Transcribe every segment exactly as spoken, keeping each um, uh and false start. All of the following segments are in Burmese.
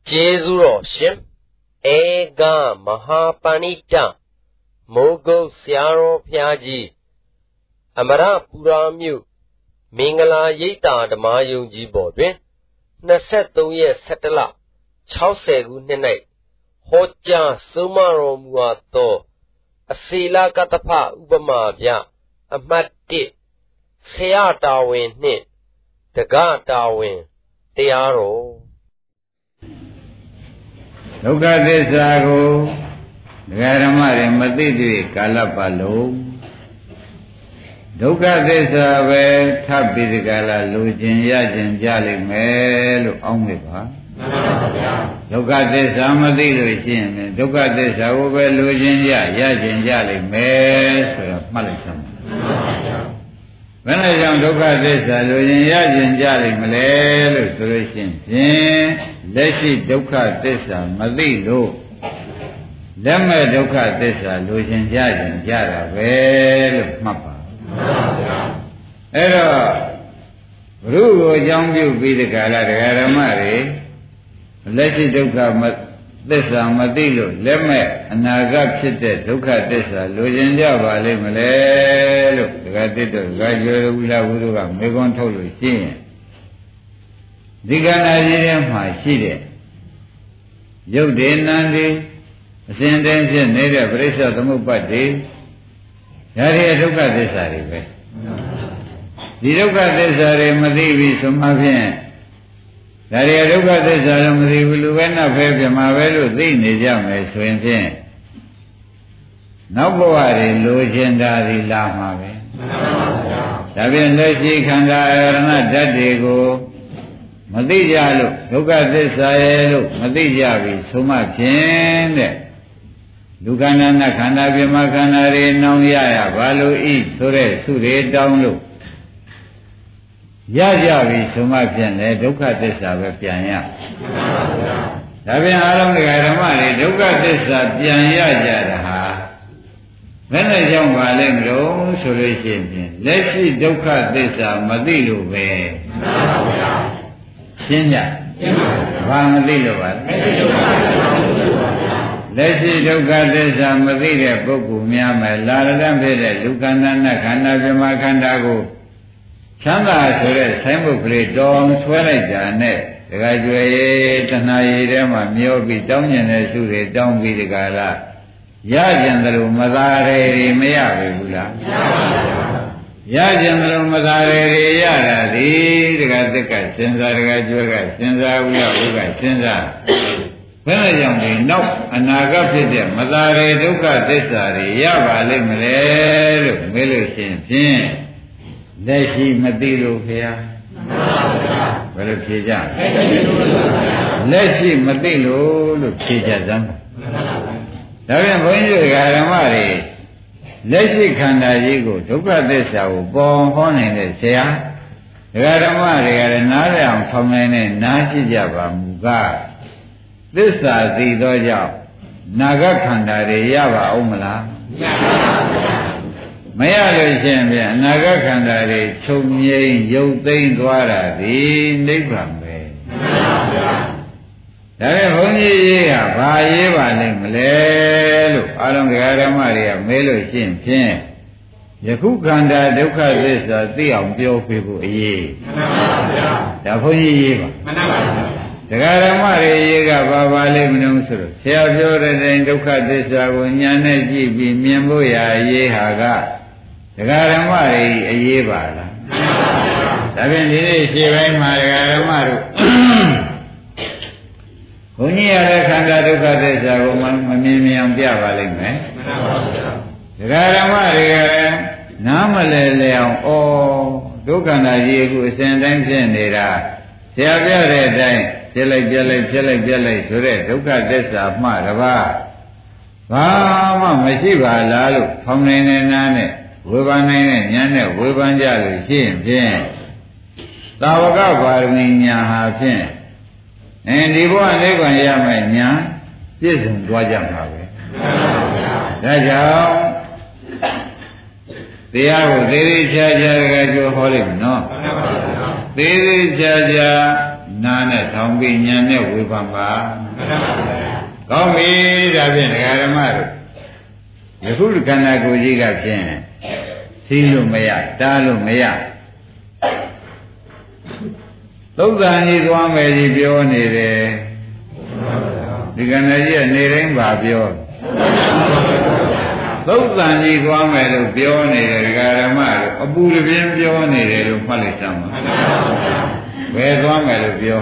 Jezuro Shim Ega Mahapanita Mogo Siaro Piaji Amara Puramu Mingala Yita the Mayung Jibodwe Naseto ye Setala Chausegu Nene Hoja Sumaro Muato Asila Katapa Ubamabia Amati Sea Darwin Nit The God Darwin Tiaro Dukkha Thissa ko Dhamma re mati tui kalapalo Dukkha Thissa be thappi kala lu chin ya chin ja limme lo aung me ba Dukkha Thissa mati lo chin Dukkha Thissa ko be lu chin ya ya chin ja limme so da mat lai sama Bhen lai jaung Dukkha Thissa lu chin ya chin ja limme le lo so lo chin chin Leshi Dukkha Thissa mati lo Lemme Dukkha Thissa lu chin ja chin ja da be lo mat baအဲ့တော့ဘုရုကိုအကြောင်းပြုပြီးဒီကလာတရားဓမ္မတွေလက်ရှိဒုက္ခမသစ္စာမသိလို့လက်မဲ့အနာဂတ်ဖြစ်တဲ့ဒုက္ခသစ္စာလိုချင်ကြပါလိမ့်မလဲလို့ဒကာတိတို့ဒကာကျော်ဝိလာဘုရုကမေခွန်းထုတ်လို့ရှိရင်ဒီကနာကြီးထဲမှာရှိတဲ့ရုပ်ဒေနံဒီအစဉ်တည်းဖြစ်နေတဲ့ပရိစ္ဆေသမုပ္ပါဒ်တွေဒါတွေဒုက္ခသစ္စာတွေပဲဒီဒုက္ခသစ္စာတွေမသိပြီဆိုမှဖြင့်ဒါတွေဒုက္ခသစ္စာတော့မသိဘူးလူပဲနောက်ပဲပြမှာပဲလို့သိနေကြမယ်ဆိုရင်ဖြင့်နောက်ဘဝတွေလိုချင်တာဒီလာမှာပဲဒါဖြင့်လက်ရှိခန္ဓာအရဏဓာတ်တွေကိုမသိကြလို့ဒုက္ခသစ္စာရဲ့လို့မသိကြပြီဆိုမှဖြင့်တဲ့လူခန္ဓာနတ်ခန္ဓာပြမခန္ဓာတွေနောင်ရရဘာလို့ဤဆိုတဲ့သုတွေတောင်းလို့ရကြပြီဆိုမှဖြင့်လေဒုက္ခသစ္စာပဲပြန်ရဒါပြန်အားလုံးတရားဓမ္မတွေဒုက္ခသစ္စာပြန်ရကြတာဟာဘယ်နဲ့ကြောင့်ပါလဲမလို့ဆိုလို့ရှိရင်လက်ရှိဒုက္ခသစ္စာမသိလို့ပဲရှင်းကြဘာမသိလို့ပါလဲလက်ရှိဒုက္ခသစ္စာမသိတဲ့ပုဂ္ဂိုလ်များမယ်လာရတတ်ဖြစ်တဲ့လူခန္ဓာနဲ့ခန္ဓာပြမခန္ဓာကိုချမ်းသာဆိုတဲ့ဆိုင်ဘုတ်ကလေးတော်ဆွဲလိုက်တာနဲ့ဒကာကျွယ်တဏှာရည်ထဲမှာမျောပြီးတောင်းကျင်တဲ့စုတွေတောင်းပြီးဒီကလာရကြံတယ်လို့မသာရည်မရဘူးလားမရပါဘူးရကြံတယ်လို့မသာရည်ရတာဒီဒကာသက်ကစဉ်းစားဒကာကျွယ်ကစဉ်းစားဝိယဝိကစဉ်းစားဘယ်နဲ့ကြောင့်ဒီနောက်အနာဂတ်ဖြစ်တဲ့မသာရေဒုက္ခသစ္စာတွေရပါလိမ့်မလဲလို့မေးလို့ရှိရင်ဖြင့်လက်ရှိမသိလို့ခင်ဗျာဘယ်လိုဖြေကြလက်ရှိမသိလို့လို့ဖြေကြစမ်းဒါပြန်ဘုန်းကြီးတွေကဓမ္မတွေလက်ရှိခန္ဓာကြီးကိုဒုက္ခသစ္စာကိုပေါ်ဟောနိုင်တဲ့ဆရာဒကာဓမ္မတွေကလည်းနားလည်အောင်ထောင်နိုင်တဲ့နားရှိကြပါမူကားသစ္စာသိသောကြောင့်နာဂခန္ဓာတွေရပါအောင်မလားမရလို့ရှိရင်ပြန်အနာဂခန္ဓာတွေချုပ်ငြိမ်းရုပ်သိမ်းသွားတာဒီနိဗ္ဗာန်ပဲဒါပေမဲ့ဘုန်းကြီးရေးကဘာရေးပါလိမ့်မလဲလို့အာရုံဓမ္မတွေကမေးလို့ရှိရင်ဖြင့်ယခုခန္ဓာဒုက္ခသစ္စာသိအောင်ပြောပြဖို့အရေးမှန်ပါဗျာဒါဘုန်းကြီးရေးပါမှန်ပါဗျာတရားဓမ္မတွေရေးကဘာပါလိမ့်မလို့ဆိုတော့ဆရာပြောတဲ့တိုင်ဒုက္ခသစ္စာကိုဉာဏ်နဲ့ကြည့်ပြီးမြင်ဖို့ရာအရေးဟာကတရားဓမ္မတွေအရေးပါလားဒါဖြင့်ဒီနေ့ရှေ့ပိုင်းမှာတရားဓမ္မတို့ဘုန်းကြီးရတဲ့ခန္ဓာဒုက္ခသစ္စာကိုမမြင်မြင်အောင်ပြပါလိမ့်မယ်မှန်ပါဗျာတရားဓမ္မတွေကလည်းနားမလဲလဲအောင်ဩဒုက္ခနာကြီးကိုအစဉ်တိုင်းဖြစ်နေတာဆရာပြတဲ့အတိုင်းဖြစ်လိုက်ပြက်လိုက်ဖြစ်လိုက်ပြက်လိုက်ဆိုတဲ့ဒုက္ခသစ္စာမှတပါးဘာမှမရှိပါလားလို့ဖောင်းနေတဲ့နားနဲ့ဝေဖန်နိုင်တဲ့ဉာဏ်နဲ့ဝေဖန်ကြလို့ရှိရင်ဖြင့်သာဝကပါရမီညာဟာဖြင့်အဲဒီဘဝနိဗ္ဗာန်ရမယ်ညာပြည့်စုံသွားကြမှာပဲဒါကြောင့်တရားကိုသေသေးချာချာကကြိုဟောလိုက်မယ်နော်သေသေးချာချာနားနဲ့ထောင်ပြီးဉာဏ်နဲ့ဝေဖန်ပါကောင်းပြီဒါဖြင့်ဒကာဓမ္မတို့ယခုခန္ဓာကိုယ်ကြီးကဖြင့်သိလို့မရတားလို့မရသုဒ္ဓန်ကြီးသွားမယ်ကြီးပြောနေတယ်ဒီခန္ဓာကြီးကနေတိုင်းပါပြောသုဒ္ဓန်ကြီးသွားမယ်လို့ပြောနေတယ်ဒကာဓမ္မတို့အပူတပြင်းပြောနေတယ်လို့မှတ်လိုက်စမ်းပါဘယ်သွားမယ်လို့ပြော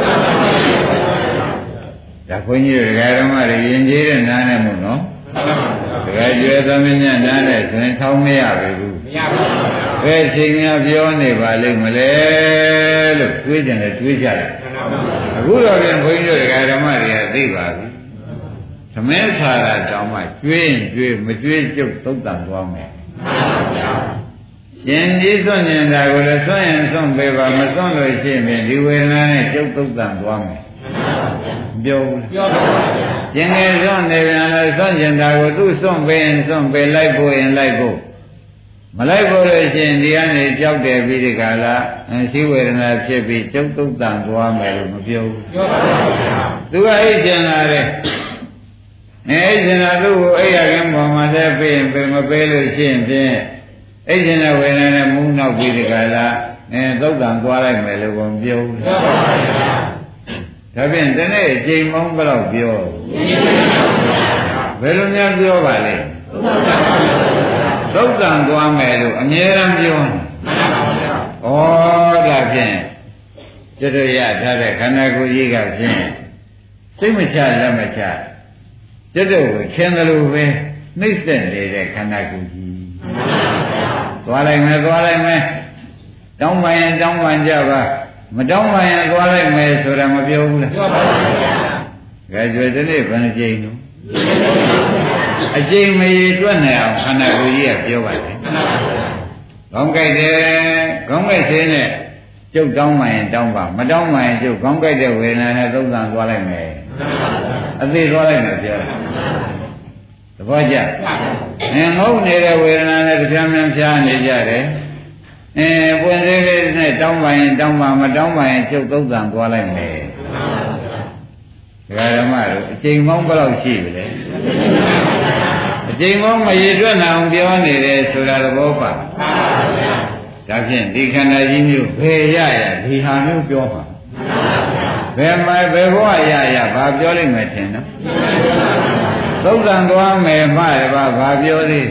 ဒါခွန်ကြီးဒကာဓမ္မတွေယဉ်ကျေးတဲ့နားနဲ့မို့နော်ဒကာကျွဲသမင်းညနားနဲ့ဆိုရင်ထောင်းမရဘူးမရပါဘူးဘယ်ချိန်များပြောနေပါလိမ့်မလဲလို့တွေးကြတယ်တွေးကြတယ်အခုတော့ပြန်ခွန်ကြီးဒကာဓမ္မတွေကသိပါပြီသမင်းဆာတာတောင်းမှကျွေးရင်ကျွေးမကျွေးကျုပ်သုတ်တန်သွားမယ်ရှင်ကြီးစွန့်ရင်ဒါကိုလည်းစွန့်ရင်စွန့်ပေးပါမစွန့်လို့ရှိရင်ဒီဝေဒနာနဲ့ကျုပ်သုတ်တန်သွားမယ်ပြောဘူးပြောပါဘူးရှင်ငယ်စွန့်နေပြန်လဲစွန့်ရင်ဒါကိုသူ့စွန့်ပေးရင်စွန့်ပေးလိုက်ဖို့ရင်လိုက်ဖို့မလိုက်ဖို့လို့ရှိရင်ဒီကနေကြောက်တယ်ပြီးဒီကလာရှိဝေဒနာဖြစ်ပြီးကျုပ်သုတ်တန်သွားမယ်လို့မပြောဘူးပြောပါဘူးသူကအိတ်ကျင်လာတယ်နေအိတ်ကျင်လာသူ့ကိုအိတ်ရခင်ပေါ်မှာလဲပေးရင်ပေးမပေးလို့ရှိရင်ဖြင့်အိတ်ကျင်တဲ့ဝေဒနာနဲ့မူးနောက်ပြီးဒီကလာအဲသုတ်တန်သွားလိုက်မယ်လို့မပြောဘူးပြောပါဘူးဒါဖြင့်ဒီနေ့အချိန်မောင်းဘယ်တော့ပြောဘယ်လိုများပြောပါလဲသုတ်တန်သွားမယ်လို့အမြဲတမ်းပြောနေဩဒါဖြင့်ကျွတ်ရထားတဲ့ခန္ဓာကိုယ်ကြီးကဖြင့်စိတ်မချလက်မချကျွတ်ကိုခင်တယ်လို့ပဲနှိမ့်ဆက်နေတဲ့ခန္ဓာကိုယ်ကြီးသွားလိုက်မယ်သွားလိုက်မယ်တောင်းပန်ရင်တောင်းပန်ကြပါမတောင်းပန်ရင်သွားလိုက်မယ်ဆိုတာမပြောဘူးလားပြောပါဘူးဗျာကြွယ်ဒီနေ့ဘယ်နှကြိမ်လို့အကြိမ်မရေတွက်နိုင်အောင်ခန္ဓာကိုယ်ကြီးကပြောပါတယ်ခေါင်းကြိုက်တယ်ခေါင်းကြိုက်သေးနဲ့ကျုပ်တောင်းပန်ရင်တောင်းပါမတောင်းပန်ရင်ကျုပ်ခေါင်းကြိုက်တဲ့ဝေဒနာနဲ့သုံးသန်သွားလိုက်မယ်အသေးသွားလိုက်မယ်ပြောတယ်သဘောကျငင်ငုံနေတဲ့ဝေဒနာနဲ့တရားမှန်ဖြားနေကြတယ်အဲပွင့်သေးလေးနဲ့တောင်းပန်ရင်တောင်းပါမတောင်းပန်ရင်ကျုပ်သုံးသန်သွားလိုက်မယ်ဒကာဓမ္မတို့အချိန်ပေါင်းဘယ်လောက်ရှိပြီလဲအချိန်ပေါင်းမရေတွက်နိုင်အောင်ပြောနေတယ်ဆိုတာသဘောပါဒါဖြင့်ဒီခန္ဓာကြီးမျိုးဘယ်ရရဒီဟာမျိုးပြောမှာဘယ်မှာဘယ်ဘဝရရဘာပြောလိမ့်မယ်ထင်နော်သုံးသန်သွားမယ်မှရပါဘာပြောသေး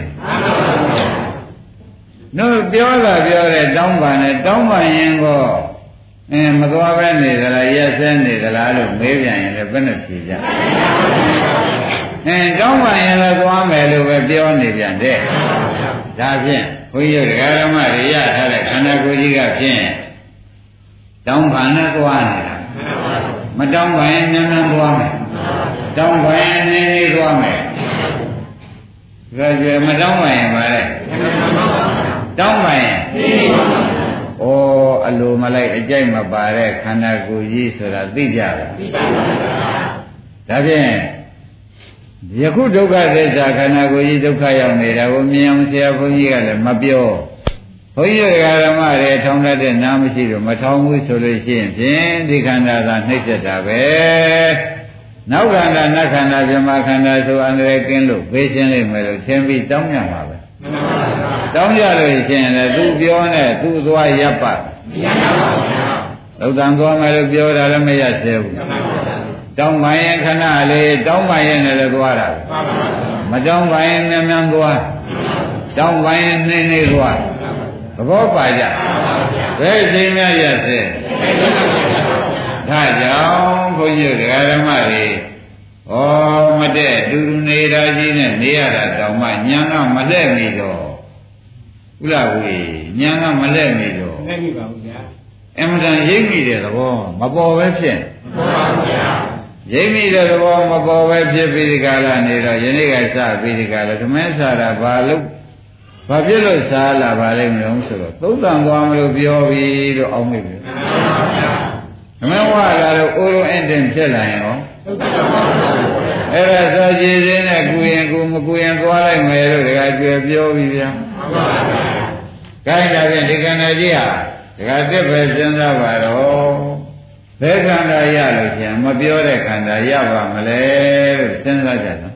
တို့ပြောတာပြောတယ်တောင်းပန်တယ်တောင်းပန်ရင်ကောအင်းမသွားပဲနေသလားရက်စဲနေသလားလို့မေးပြန်ရင်လည်းဘယ်နဲ့ဖြေကြအင်းတောင်းပန်ရင်လည်းသွားမယ်လို့ပဲပြောနေပြန်တယ်ဒါဖြင့်ဘုန်းကြီးတို့ဓမ္မတွေရထားတဲ့ခန္ဓာကိုယ်ကြီးကဖြင့်တောင်းပန်နဲ့သွားနေတာမတောင်းပန်ရင်မြန်မြန်သွားမယ်တောင်းပန်ရင်နေနေသွားမယ်ဒါကြွယ်မတောင်းပန်ရင်ပါလေတောင်းပန်ရင်နေနေသွားမယ်ဩအလိုမလိုက်အကြိုက်မပါတဲ့ခန္ဓာကိုယ်ကြီးဆိုတာသိကြလားသိပါပါဘုရားဒါဖြင့်ယခုဒုက္ခသစ္စာခန္ဓာကိုယ်ကြီးဒုက္ခရောက်နေတာကိုမြင်အောင်ဆရာဘုန်းကြီးကလည်းမပြောဘုန်းကြီးဓမ္မတွေထောင်တတ်တဲ့နားမရှိတော့မထောင်ဘူးဆိုလို့ရှိရင်ဖြင့်ဒီခန္ဓာသာနှိမ့်ဆက်တာပဲနောက်ခန္ဓာနတ်ခန္ဓာပြမခန္ဓာဆိုအန္တရာယ်ကင်းလို့ဖေးရှင်းလိမ့်မယ်လို့သင်ပြီးတောင်းရမှာပဲတောင်းကြလို့ရှိရင်လည်းသူပြောနဲ့သူသွားရပ်ပါမရပါဘူးဗျာသုတ်တန်သွားမယ်လို့ပြောတာလည်းမရသေးဘူးတောင်းပန်ရင်ခဏလေးတောင်းပန်ရင်လည်းသွားတာမတောင်းပန်ရင်မြန်မြန်သွားတောင်းပန်ရင်နှင်းနှင်းသွားသဘောပါကြဘယ်အချိန်များရသေးဒါကြောင့်ဘုန်းကြီးဓမ္မတွေဩမတဲ့တူတူနေတာကြီးနဲ့နေရတာတောင်မှညာကမလဲ့မိတော့ဥလားဝေညာကမလဲ့မိတော့မလဲ့မိပါဘူးဗျာအမှန်တန်ရိပ်မိတဲ့သဘောမပေါ်ပဲဖြစ်မပေါ်ပါဘူးဗျာရိပ်မိတဲ့သဘောမပေါ်ပဲဖြစ်ပြီးဒီကလာနေတော့ယနေ့ကစပြီးဒီကလာဓမ္မစရာဘာလို့ဘာဖြစ်လို့စားလာပါလိမ့်မလို့ဆိုတော့သုံးတန်သွားမလို့ပြောပြီးတော့အောင်းမိပြီဓမ္မဝါလာတော့အိုးလုံးအင်းတင်ဖြစ်လာရင်ရောအဲ့ဒါဆိုကြည်စင်းနဲ့ကုရင်ကုမကုရင်သွားလိုက်မယ်လို့တခါကျွယ်ပြောပြီးဗျာမှန်ပါဗျာ။ခိုင်းတာဖြင့်ဒီကဏ္ဍကြီးဟာတခါတက်ပဲစဉ်းစားပါတော့ဘဘယ်ခန္ဓာရလို့ရှင်မပြောတဲ့ခန္ဓာရပါမလဲလို့စဉ်းစားကြတော့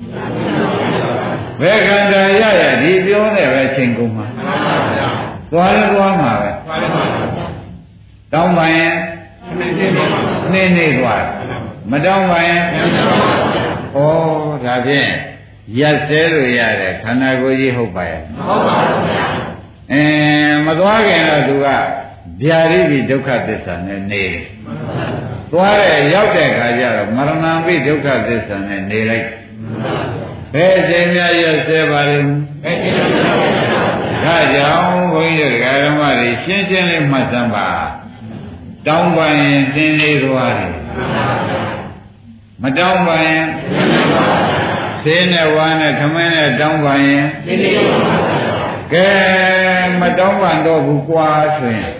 ဘယ်ခန္ဓာရရဒီပြောတဲ့ပဲချိန်ကုန်မှာသွားလဲသွားမှာပဲတောင်းပါရင်နေနေသွားမတောင်းပါရင်ဩဒါဖြင့်ရက်စဲလို့ရတဲ့ခန္ဓာကိုယ်ကြီးဟုတ်ပါရဲ့မဟုတ်ပါဘူးဗျာအဲမသွားခင်တော့သူကဗျာတိပိဒုက္ခသစ္စာနဲ့နေတယ်သွားတဲ့ရောက်တဲ့ခါကျတော့မရဏံပိဒုက္ခသစ္စာနဲ့နေလိုက်ဘယ်အချိန်များရက်စဲပါလိမ့်ဒါကြောင့်ဘုန်းကြီးတို့ဓမ္မတွေရှင်းရှင်းလေးမှတ်စမ်းပါတောင်းပါရင်သင်လေးသွားတယ်မတောင်းပါရင်ဆေးနဲ့ဝါနဲ့ခမင်းနဲ့တောင်းပါရင်ကဲမတောင်းပါတော့ဘူးကွာဆိုရင်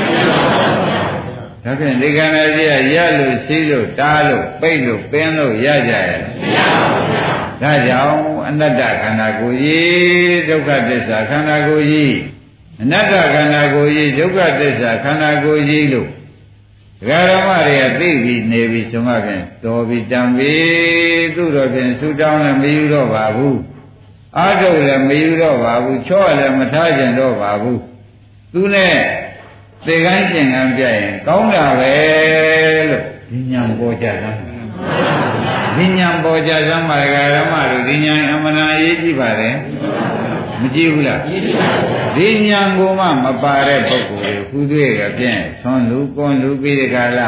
ဒါဖြင့်ဒီကံရဲ့ရလို့ရှိလို့တားလို့ပိတ်လို့ပင်းလို့ရကြရဲ့မရပါဘူးဗျာဒါကြောင့်အနတ္တခန္ဓာကိုယ်ကြီးဒုက္ခသစ္စာခန္ဓာကိုယ်ကြီးအနတ္တခန္ဓာကိုယ်ကြီးဒုက္ခသစ္စာခန္ဓာကိုယ်ကြီးလို့ဒကာဓမ္မတွေကသိပြီးနေပြီးဆိုမှဖြင့်တော်ပြီးတံပြီးသူ့တော်ဖြင့်ဆူတောင်းလည်းမယူတော့ပါဘူးအာထုပ်လည်းမယူတော့ပါဘူးချော့လည်းမထားကြတော့ပါဘူးသူနဲ့သေကိုင်းကျင်ကံပြရင်ကောင်းတာပဲလို့ဒီညာပေါ်ကြတာဒီညာပေါ်ကြစမ်းပါဒကာဓမ္မတို့ဒီညာအမှန်အရေးကြည့်ပါတယ်မကြည့်ဘူးလားဒီညာကိုမှမပါတဲ့ပုဂ္ဂိုလ်တွေခုတွေ့ရဖြင့်ဆွန်လူကွန်လူပြီးဒီကလာ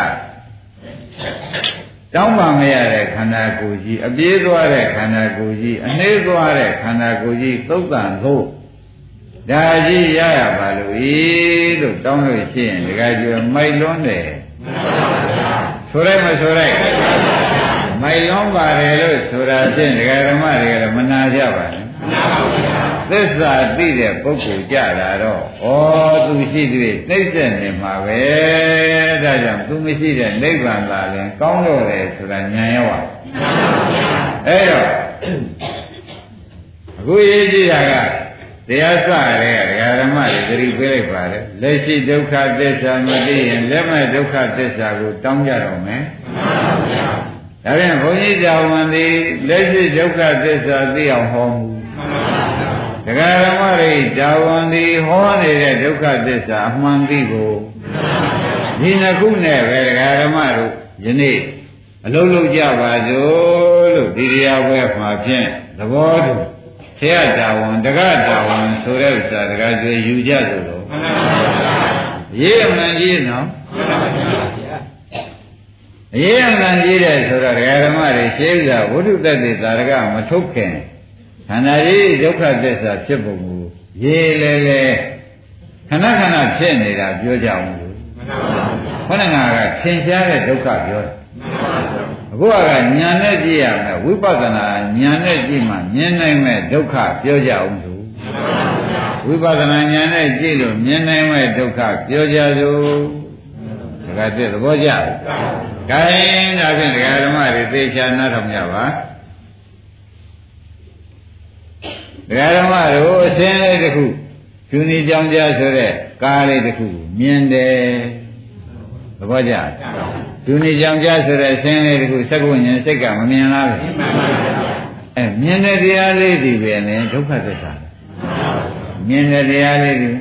တောင်းပါမရတဲ့ခန္ဓာကိုယ်ကြီးအပြေးသွားတဲ့ခန္ဓာကိုယ်ကြီးအနှေးသွားတဲ့ခန္ဓာကိုယ်ကြီးသုတ်တန်ဖို့ဒါကြီးရရပါလို့ဤလို့တောင်းလို့ရှိရင်ဒကာကျွယ်မိုက်လွန်းတယ်ဆိုလိုက်မဆိုလိုက်မိုက်လွန်းပါတယ်လို့ဆိုတာဖြင့်ဒကာဓမ္မတွေကလည်းမနာကြပါနဲ့သစ္စာသိတဲ့ပုဂ္ဂိုလ်ကြလာတော့ဩသူရှိသေးနှိမ့်ဆက်နေမှာပဲဒါကြောင့်သူမရှိတဲ့နိဗ္ဗာန်လာရင်ကောင်းတော့တယ်ဆိုတာဉာဏ်ရောက်ပါအဲ့တော့အခုရေးကြည့်တာကတရားစရဲဒကာဓမ္မတွေသတိပေးလိုက်ပါတယ်လက်ရှိဒုက္ခသစ္စာမသိရင်လက်မဲ့ဒုက္ခသစ္စာကိုတောင်းကြတော့မယ်ဒါဖြင့်ဘုန်းကြီးကြောင့်ဝန်သည်လက်ရှိဒုက္ခသစ္စာသိအောင်ဟောမှုဒကာဓမ္မတွေကြောင့်ဝန်သည်ဟောနေတဲ့ဒုက္ခသစ္စာအမှန်သိဖို့ဒီနှစ်ခုနဲ့ပဲဒကာဓမ္မတို့ယနေ့အလုံးလုံးကြပါစို့လို့ဒီတရားပွဲမှာဖြင့်သဘောတူဆရာတာဝန်တက္ကတာဝန်ဆိုတဲ့ဥစ္စာတက္ကကျွေယူကြဆိုလို့ရေးအမှန်ကြီးနော်ရေးအမှန်ကြီးတဲ့ဆိုတော့ဒကာဓမ္မတွေရှင်းပြဝိတုတ္တတိသာရကမထုတ်ခင်ခန္ဓာကြီးဒုက္ခသစ္စာဖြစ်ပုံကိုရေးလေလေခဏခဏဖြစ်နေတာပြောကြအောင်လို့ခဏခဏကသင်ရှားတဲ့ဒုက္ခပြောတယ်အခုကညာနဲ့ကြည့်ရမယ်ဝိပဿနာညာနဲ့ကြည့်မှမြင်နိုင်မဲ့ဒုက္ခပြောကြအောင်သူဝိပဿနာညာနဲ့ကြည့်လို့မြင်နိုင်မဲ့ဒုက္ခပြောကြသူဒါကတည်းကသဘောကျတယ်။ခိုင်းဒါဖြင့်ဒကာဓမ္မတွေသေချာနားထောင်ကြပါဒကာဓမ္မတို့အစင်းလေးတစ်ခုကျူနီကြောင်ကြားဆိုတဲ့ကားလေးတစ်ခုမြင်တယ်သဘောကျကျူနီကြောင်ကြားဆိုတဲ့အစင်းလေးတစ်ခုစက္ကုဉ္ဉ္စိတ်ကမမြင်လားပဲအဲမြင်တဲ့တရားလေးဒီပဲနဲ့ဒုက္ခသစ္စာမြင်တဲ့တရားလေးဒီ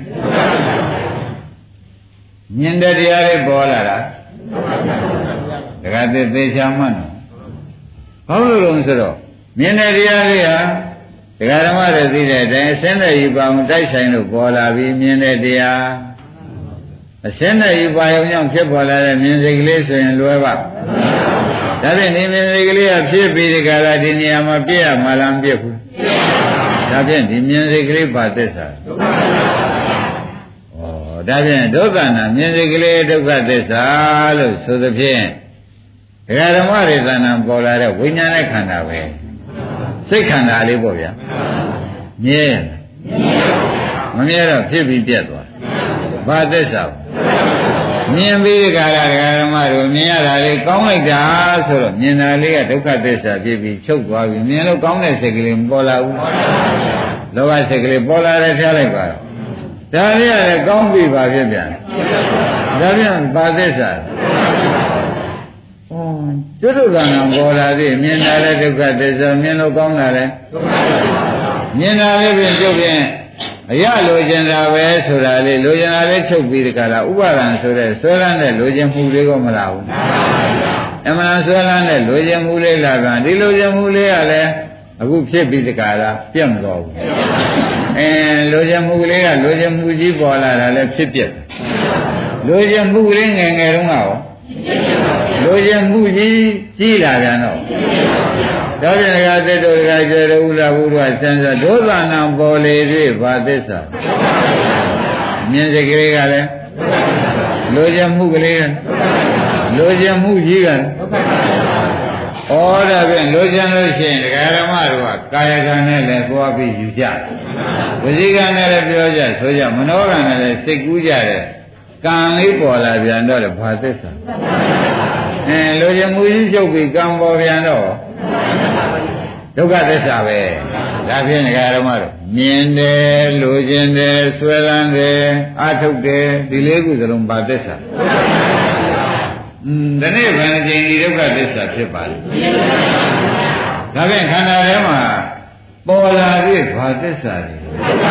မြင်တဲ့တရားလေးပေါ်လာတာဒကာသစ္သေချာမှတ်နော်ဘာလို့လဲဆိုတော့မြင်တဲ့တရားလေးဟာဒကာဓမ္မတွေသိတဲ့အတိုင်းအစင်းတဲ့ယူပါအောင်တိုက်ဆိုင်လို့ပေါ်လာပြီးမြင်တဲ့တရားအစင်းတဲ့ယူပါအောင်ကြောင့်ဖြစ်ပေါ်လာတဲ့မြင်စိတ်ကလေးဆိုရင်လွယ်ပါဒါဖြင့်ဒီမြင်စိတ်ကလေးကဖြစ်ပြီးဒီကလာဒီနေရာမှာပြည့်ရမှာလားမပြည့်ဘူးဒါဖြင့်ဒီမြင်စိတ်ကလေးပါသစ္စာဩဒါဖြင့်ဒုက္ခနာမြင်စိတ်ကလေးဒုက္ခသစ္စာလို့ဆိုသဖြင့်ဒကာဓမ္မတွေသဏ္ဍာန်ပေါ်လာတဲ့ဝိညာဉ်နဲ့ခန္ဓာပဲစိတ်ခန္ဓာလေးပေါ့ဗျာမြဲမမြဲတော့ဖြစ်ပြီးပြတ်သွားဘာသစ္စာမြင်ပြီးကြတာဓမ္မတို့မြင်ရတာလေးကောင်းလိုက်တာဆိုတော့မြင်တာလေးကဒုက္ခသစ္စာဖြစ်ပြီးချုပ်သွားပြီမြင်လို့ကောင်းတဲ့စိတ်ကလေးမပေါ်လာဘူးလောဘစိတ်ကလေးပေါ်လာတယ်ထားလိုက်ပါတော့ဒါလေးရတယ်ကောင်းပြီပါဖြစ်ပြန်ဒါပြန်ဘာသစ္စာဩကျွတ်ဒုက္ခနာပေါ်လာသေးမြင်တာလဲဒုက္ခသစ္စာမြင်လို့ကောင်းတာလဲမြင်တာလေးဖြင့်ကျုပ်ဖြင့်အရလိုချင်တာပဲဆိုတာလေးလိုချင်တာလေးချုပ်ပြီးတကလားဥပါဒံဆိုတဲ့ဆွဲလန်းတဲ့လိုချင်မှုလေးကိုမလားဘူးအမှန်ဆွဲလန်းတဲ့လိုချင်မှုလေးလာကဒီလိုချင်မှုလေးကလည်းအခုဖြစ်ပြီးတကလားပြတ်မတော်ဘူးအဲလိုချင်မှုလေးကလိုချင်မှုကြီးပေါ်လာတာလည်းဖြစ်ပြက်လိုချင်မှုလေးငယ်ငယ်တုန်းကရောလိုချင်မှုကြီးကြီးလာပြန်တော့ဒါပြန်ကသတ္တဝါကျေရဥလာဘုရားစံစဒုသနာပေါ်လေ၍ဘာသစ္စာမြင်စကလေးကလည်းလိုချင်မှုကလေးလိုချင်မှုကြီးကဩဒါဖြင့်လိုချင်လို့ရှိရင်ဒကာဓမ္မတို့ကကာယကံနဲ့လည်းသွားပြီးယူကြဝစီကံနဲ့လည်းပြောကြဆိုကြမနောကံနဲ့လည်းစိတ်ကူးကြတယ်ကံလေးပေါ်လာပြန်တော့လေဘာသစ္စာအဲလိုချင်မှုကြီးချုပ်ပြီးကံပေါ်ပြန်တော့ဒုက္ခသစ္စာပဲဒါဖြင့်ဒကာဓမ္မတို့မြင်တယ်လိုချင်တယ်ဆွဲလန်းတယ်အထုတ်တယ်ဒီလေးခုစလုံးဘာသစ္စာอืมဒီနေ့ဘယ်နှကြိမ်ဒီဒုက္ခသစ္စာဖြစ်ပါလဲဒါဖြင့်ခန္ဓာထဲမှာပေါ်လာပြီးဘာသစ္စာလဲဩ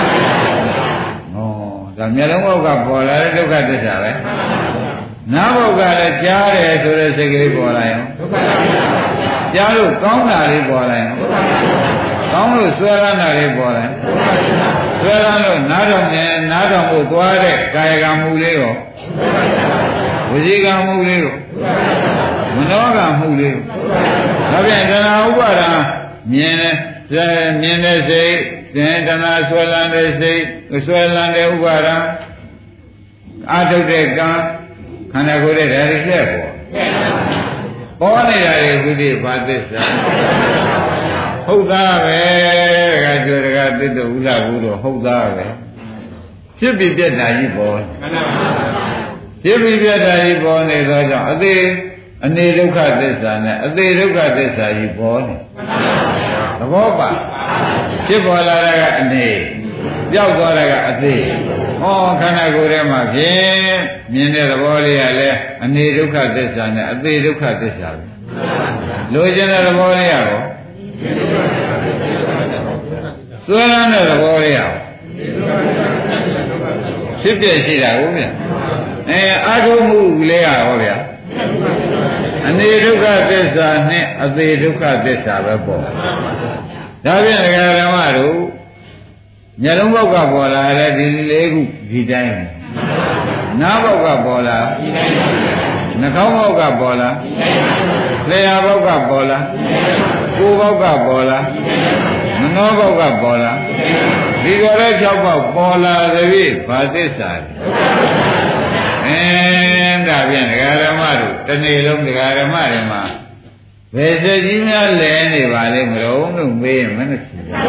ဒါမျက်လုံးဘောက်ကပေါ်လာတဲ့ဒုက္ခသစ္စာပဲနားဘောက်ကလည်းကြားတယ်ဆိုတဲ့စိတ်ကလေးပေါ်လာရင်ဒုက္ခသစ္စာကြားလို့ကောင်းတာလေးပေါ်လာရင်ကောင်းလို့ဆွဲလန်းတာလေးပေါ်လာရင်ဆွဲလန်းလို့နားတော်နဲ့နားတော်ကိုသွားတဲ့ကာယကံမှုလေးရောဝစီကံမှုလေးရောမနောကံမှုလေးရောဒါပြန်တဏှာဥပါဒံမြင်တယ်မြင်တဲ့စိတ်သင်တဏှာဆွဲလန်းတဲ့စိတ်ဆွဲလန်းတဲ့ဥပါဒံအာထုတ်တဲ့ကံခန္ဓာကိုယ်ရဲ့ဓာတ်တွေလက်ပေါ်ပေါ်နေတာတွေဘုဒ္ဓဘာသစ္စာဟုတ်သားပဲတခါကျွတခါသစ္တုဥလာဘူးတော့ဟုတ်သားပဲဖြစ်ပြီးပြက်တာကြီးပေါ်ဖြစ်ပြီးပြက်တာကြီးပေါ်နေသောကြောင့်အသေးအနေဒုက္ခသစ္စာနဲ့အသေးဒုက္ခသစ္စာကြီးပေါ်နေသဘောပါဖြစ်ပေါ်လာတာကအနေပြောက်သွားတာကအသေးဟောခန္ဓာကိုယ်ထဲမှာဖြင့်မြင်တဲ့သဘောလေးကလည်းအနေဒုက္ခသစ္စာနဲ့အသေးဒုက္ခသစ္စာပဲလိုချင်တဲ့သဘောလေးရောသွေးလန်းတဲ့သဘောလေးရောဖြစ်ပြရှိတာဟုတ်ဗျာအဲအာထုမှုလေးကဟောဗျာအနေဒုက္ခသစ္စာနဲ့အသေးဒုက္ခသစ္စာပဲပေါ့ဒါဖြင့်ဒကာဓမ္မတို့မျက်လုံးဘောက်ကပေါ်လာတဲ့ဒီလေးခုဒီတိုင်းနားဘောက်ကပေါ်လာနှာခေါင်းဘောက်ကပေါ်လာလျှာဘောက်ကပေါ်လာကိုယ်ဘောက်ကပေါ်လာမနောဘောက်ကပေါ်လာဒီကြော်တဲ့၆ဘောက်ပေါ်လာသည်ဘာသစ္စာလဲအဲဒါဖြင့်ဒကာဓမ္မတို့တစ်နေ့လုံးဒကာဓမ္မတွေမှာဘယ်စက်ကြီးများလဲနေပါလဲမလို့လို့မေးရင်မနဲ့ရှိဘူး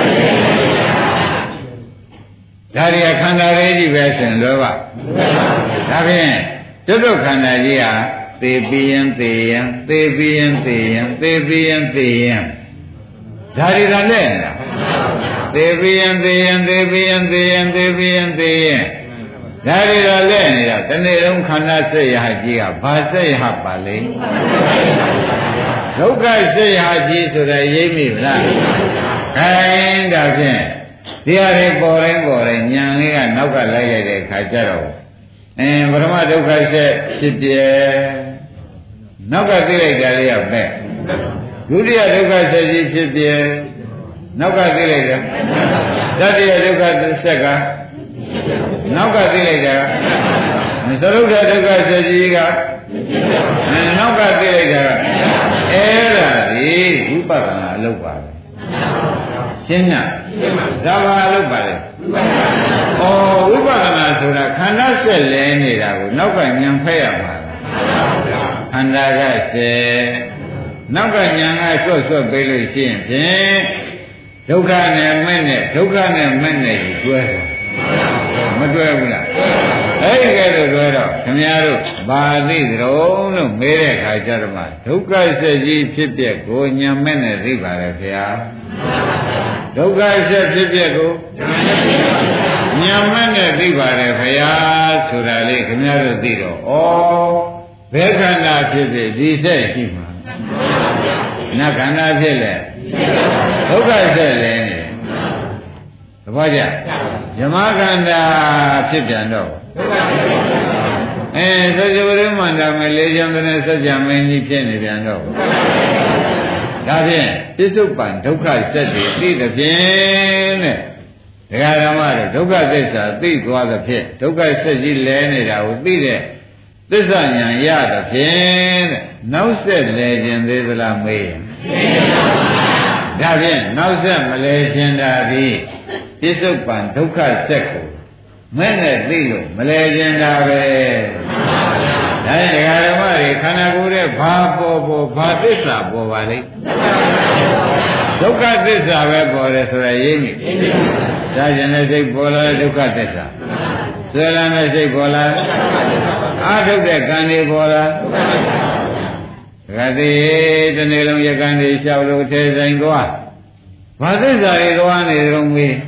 ဒါရီခန္ဓာလေးကြီးပဲဆိုရင်လွယ်ပါဒါဖြင့်ကျွတ်တို့ခန္ဓာကြီးဟာသေပြီးရင်သေရင်သေပြီးရင်သေရင်သေပြီးရင်သေရင်ဒါရီကလည်းနေတာသေပြီးရင်သေရင်သေပြီးရင်သေရင်သေပြီးရင်သေရင်ဒါရီကလည်းနေတာတနေ့လုံးခန္ဓာစိတ်ရဟကြီးကဘာစိတ်ရဟပါလဲဒုက္ခစိတ်ရဟကြီးဆိုတဲ့ရိပ်မိဗလားခိုင်းဒါဖြင့်ဒီဟာတွေပေါ်တိုင်းပေါ်တိုင်းဉာဏ်လေးကနောက်ကလိုက်လိုက်တဲ့အခါကျတော့အင်းပရမဒုက္ခဆက်ဖြစ်ပြဲနောက်ကသိလိုက်တာလေးကပဲဒုတိယဒုက္ခဆက်ကြီးဖြစ်ပြဲနောက်ကသိလိုက်တာတတိယဒုက္ခဆက်ကနောက်ကသိလိုက်တာသရုပ်ဒုက္ခဆက်ကြီးကနောက်ကသိလိုက်တာအဲ့ဒါဒီဝိပဿနာအလုပ်ပါပဲရှင်းညဒါပါလို့ပါလေဩဝိပဿနာဆိုတာခန္ဓာဆက်လဲနေတာကိုနောက်ကဉာဏ်ဖက်ရမှာခန္ဓာကဆက်နောက်ကဉာဏ်ကဆွတ်ဆွတ်ပေးလို့ရှိရင်ဖြင့်ဒုက္ခနဲ့မဲ့နဲ့ဒုက္ခနဲ့မဲ့နဲ့ကြီးတွဲတယ်မတွဲဘူးလားအဲ့ဒီကဲတော့တွဲတော့ခင်ဗျားတို့ဘာသိကြုံလို့မေးတဲ့အခါကျတော့မှဒုက္ခဆက်ကြီးဖြစ်ပြက်ကိုဉာဏ်မဲ့နဲ့သိပါရဲ့ခင်ဗျာဒုက္ခဆက်ဖြစ်ပြက်ကိုမညာမနဲ့သိပါတယ်ခရာဆိုတာလေးခင်ဗျားတို့သိတော့ဩဘယ်ခန္ဓာဖြစ်ဖြစ်ဒီဆက်ရှိမှာနတ်ခန္ဓာဖြစ်လေဒုက္ခဆက်လဲနေသဘောကျဇမခန္ဓာဖြစ်ပြန်တော့အဲသုဇဝရမန္တမလေးချမ်းတဲ့စัจ जा မင်းကြီးဖြစ်နေပြန်တော့ဒါဖြင့်ပစ္စုပန်ဒုက္ခဆက်တွေသိတဲ့ဖြင့်တဲ့ဒကာဓမ္မတွေဒုက္ခသစ္စာသိသွားတဲ့ဖြင့်ဒုက္ခဆက်ကြီးလဲနေတာကိုသိတဲ့သစ္စာဉာဏ်ရတဲ့ဖြင့်တဲ့နောက်ဆက်လဲခြင်းသေးသလားမေးရင်ဒါဖြင့်နောက်ဆက်မလဲခြင်းတာဒီပစ္စုပန်ဒုက္ခဆက်ကိုမဲ့နဲ့သိလို့မလဲခြင်းတာပဲဒါရင်ဒကာဓမ္မတွေခန္ဓာကိုယ်ရဲ့ဘာပေါ်ပေါ်ဘာသစ္စာပေါ်ပါလိမ့်ဒုက္ခသစ္စာပဲပေါ်တယ်ဆိုရရေးမိဒါကျင်တဲ့စိတ်ပေါ်လာတဲ့ဒုက္ခသစ္စာဆွဲလန်းတဲ့စိတ်ပေါ်လာအာထုတ်တဲ့ကံတွေပေါ်လာဒကာတိတနေ့လုံးရကံတွေလျှောက်လို့ထဲဆိုင်သွားဘာသစ္စာတွေသွားနေကြုံမေး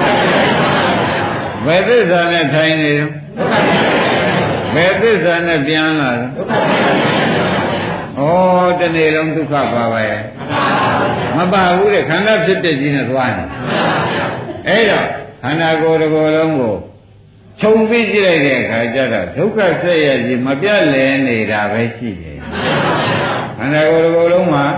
ဘယ်သစ္စာနဲ့ထိုင်နေတော့ဘယ်သစ္စာနဲ့ပြန်လာတော့ဩတနေ့လုံးဒုက္ခပါပဲမပါဘူးတဲ့ခန္ဓာဖြစ်တဲ့ကြီးနဲ့သွားနေအဲ့တော့ခန္ဓာကိုယ်တစ်ကိုယ်လုံးကိုခြုံပြီးကြည့်လိုက်တဲ့အခါကျတော့ဒုက္ခဆက်ရကြီးမပြတ်လဲနေတာပဲရှိတယ်ခန္ဓာကိုယ်တစ်ကိုယ်လုံးမှာ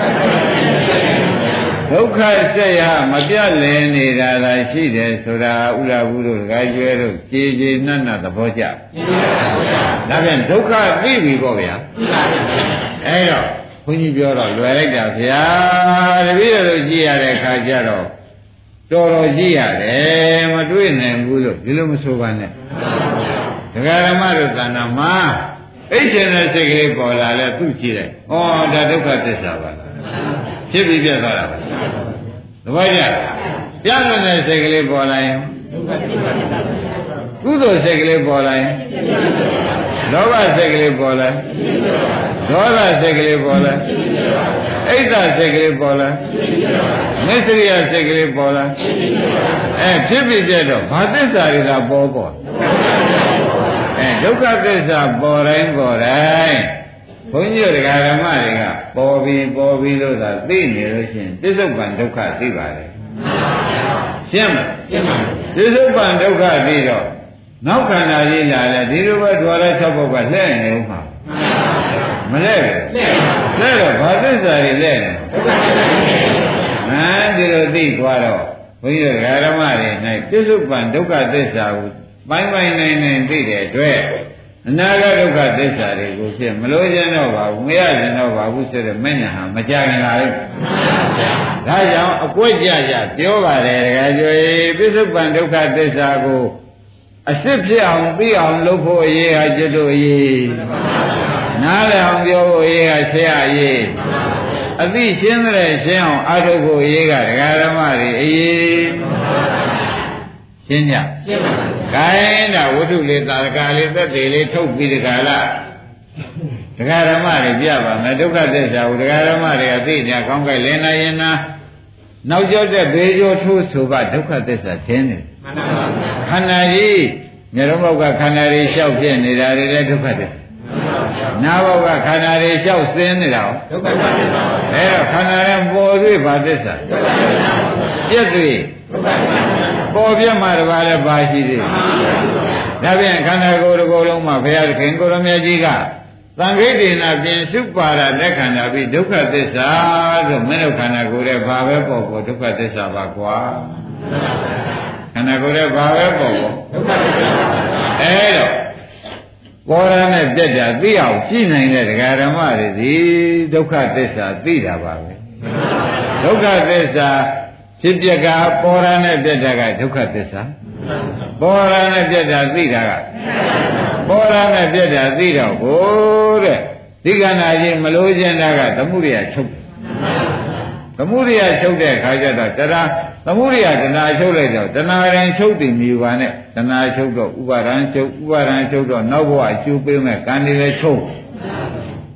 ဒုက္ခဆက်ရမပြတ်လဲနေတာလားရှိတယ်ဆိုတာဥလာဘူးတို့ဒကာကျွဲတို့ကြည်ကြည်နတ်နတ်သဘောကျဒါဖြင့်ဒုက္ခသိပြီပေါ့ဗျာအဲ့တော့ဘုန်းကြီးပြောတော့လွယ်လိုက်တာဗျာတပည့်တော်ကြည့်ရတဲ့အခါကျတော့တော်တော်ကြည့်ရတယ်မတွေ့နိုင်ဘူးလို့ဒီလိုမဆိုပါနဲ့ဒကာဓမ္မတို့သဏ္ဍာန်မှာအိတ်ချင်တဲ့စိတ်ကလေးပေါ်လာလဲသူ့ကြည့်လိုက်ဩဒါဒုက္ခသစ္စာပါဖြစ်ပြီးပြတ်သွားတာပါသဘောကျပြတ်တဲ့စိတ်ကလေးပေါ်လာရင်ကုသိုလ်စိတ်ကလေးပေါ်လာရင်လောဘစိတ်ကလေးပေါ်လာဒေါသစိတ်ကလေးပေါ်လာအိတ်သာစိတ်ကလေးပေါ်လာမစ္စရိယစိတ်ကလေးပေါ်လာအဲဖြစ်ပြီးပြတ်တော့ဘာသစ္စာတွေကပေါ်ပေါ်အဲဒုက္ခသစ္စာပေါ်တိုင်းပေါ်တိုင်းဘုန်းကြီးတို့ဓမ္မတွေကပေါ်ပြီးပေါ်ပြီးလို့သာသိနေလို့ရှိရင်ပစ္စုပန်ဒုက္ခသိပါလေရှင်းမလားရှင်းပါပြီပစ္စုပန်ဒုက္ခသိတော့နောက်ခန္ဓာကြီးလာလဲဒီလိုပဲဓွာလဲ၆ဘုတ်ကလှည့်နေဦးမှာမလဲဘူးလှည့်တော့ဘာသစ္စာတွေလဲနေဟမ်ဒီလိုသိသွားတော့ဘုန်းကြီးတို့ဓမ္မတွေ၌ပစ္စုပန်ဒုက္ခသစ္စာကိုပိုင်းပိုင်းနိုင်နိုင်သိတဲ့အတွက်အနာဂတ်ဒုက္ခသစ္စာတွေကိုဖြစ်မလို့ကျင်တော့ပါဘူးမရကျင်တော့ပါဘူးဆိုတဲ့မညာဟာမကြခင်လာဘူးဒါကြောင့်အကွက်ကြကြပြောပါတယ်တကယ်ကျွေးပစ္စုပန်ဒုက္ခသစ္စာကိုအစစ်ဖြစ်အောင်သိအောင်လုပ်ဖို့အရေးဟာကျွတ်တို့အရေးနားလည်အောင်ပြောဖို့အရေးဟာဆရာအရေးအသိရှင်းတဲ့ရှင်းအောင်အားထုတ်ဖို့အရေးကဒကာဓမ္မတွေအရေးရှင်းကြရှင်းပါဘူး။ခိုင်းတာဝတ္ထုလေးသာကာလေးသက်သေးလေးထုတ်ပြီးဒီကလာဒကာဓမ္မတွေပြပါမယ်ဒုက္ခသစ္စာကိုဒကာဓမ္မတွေကသိနေကောင်းကြလင်းနေရင်နာနောက်ကျောက်တဲ့ဘေးကျော်ထိုးဆိုပါဒုက္ခသစ္စာသင်တယ်မှန်ပါပါခန္ဓာကြီးမျက်လုံးဘောက်ကခန္ဓာတွေလျှောက်ဖြစ်နေတာတွေလည်းဒုက္ခသစ္စာနာဘောက်ကခန္ဓာတွေလျှောက်ဆင်းနေတာဒုက္ခသစ္စာအဲတော့ခန္ဓာရဲ့ပေါ်တွေ့ဘာသစ္စာဒုက္ခသစ္စာပြည့်တွေ့ဒုက္ခသစ္စာပေါ်ပြမှာတပါးလည်းပါရှိသေးတယ်ဒါပြန်ခန္ဓာကိုယ်တစ်ခုလုံးမှာဘုရားသခင်ကိုရမကြီးကသံဃိတေနာပြင်စုပါရလက်ခန္ဓာပြီးဒုက္ခသစ္စာဆိုမင်းတို့ခန္ဓာကိုယ်ရဲ့ဘာပဲပေါ်ပေါ်ဒုက္ခသစ္စာပါကွာခန္ဓာကိုယ်ရဲ့ဘာပဲပေါ်ပေါ်ဒုက္ခသစ္စာအဲတော့ပေါ်ရနဲ့ပြက်တာသိအောင်ရှိနိုင်တဲ့ဒကာဓမ္မတွေဒီဒုက္ခသစ္စာသိတာပါပဲဒုက္ခသစ္စာဖြစ်ပြကပေါ်ရနဲ့ပြက်တာကဒုက္ခသစ္စာပေါ်ရနဲ့ပြက်တာသိတာကပေါ်ရနဲ့ပြက်တာသိတော့ကိုတဲ့ဒီကနာကြီးမလို့ခြင်းတာကသမှုရိယချုပ်သမှုရိယချုပ်တဲ့အခါကျတော့တရားသမှုရိယတဏှာချုပ်လိုက်တော့တဏှာရင်ချုပ်တည်မြူပါနဲ့တဏှာချုပ်တော့ဥပါဒံချုပ်ဥပါဒံချုပ်တော့နောက်ဘဝအကျိုးပေးမဲ့ကံတွေလည်းချုပ်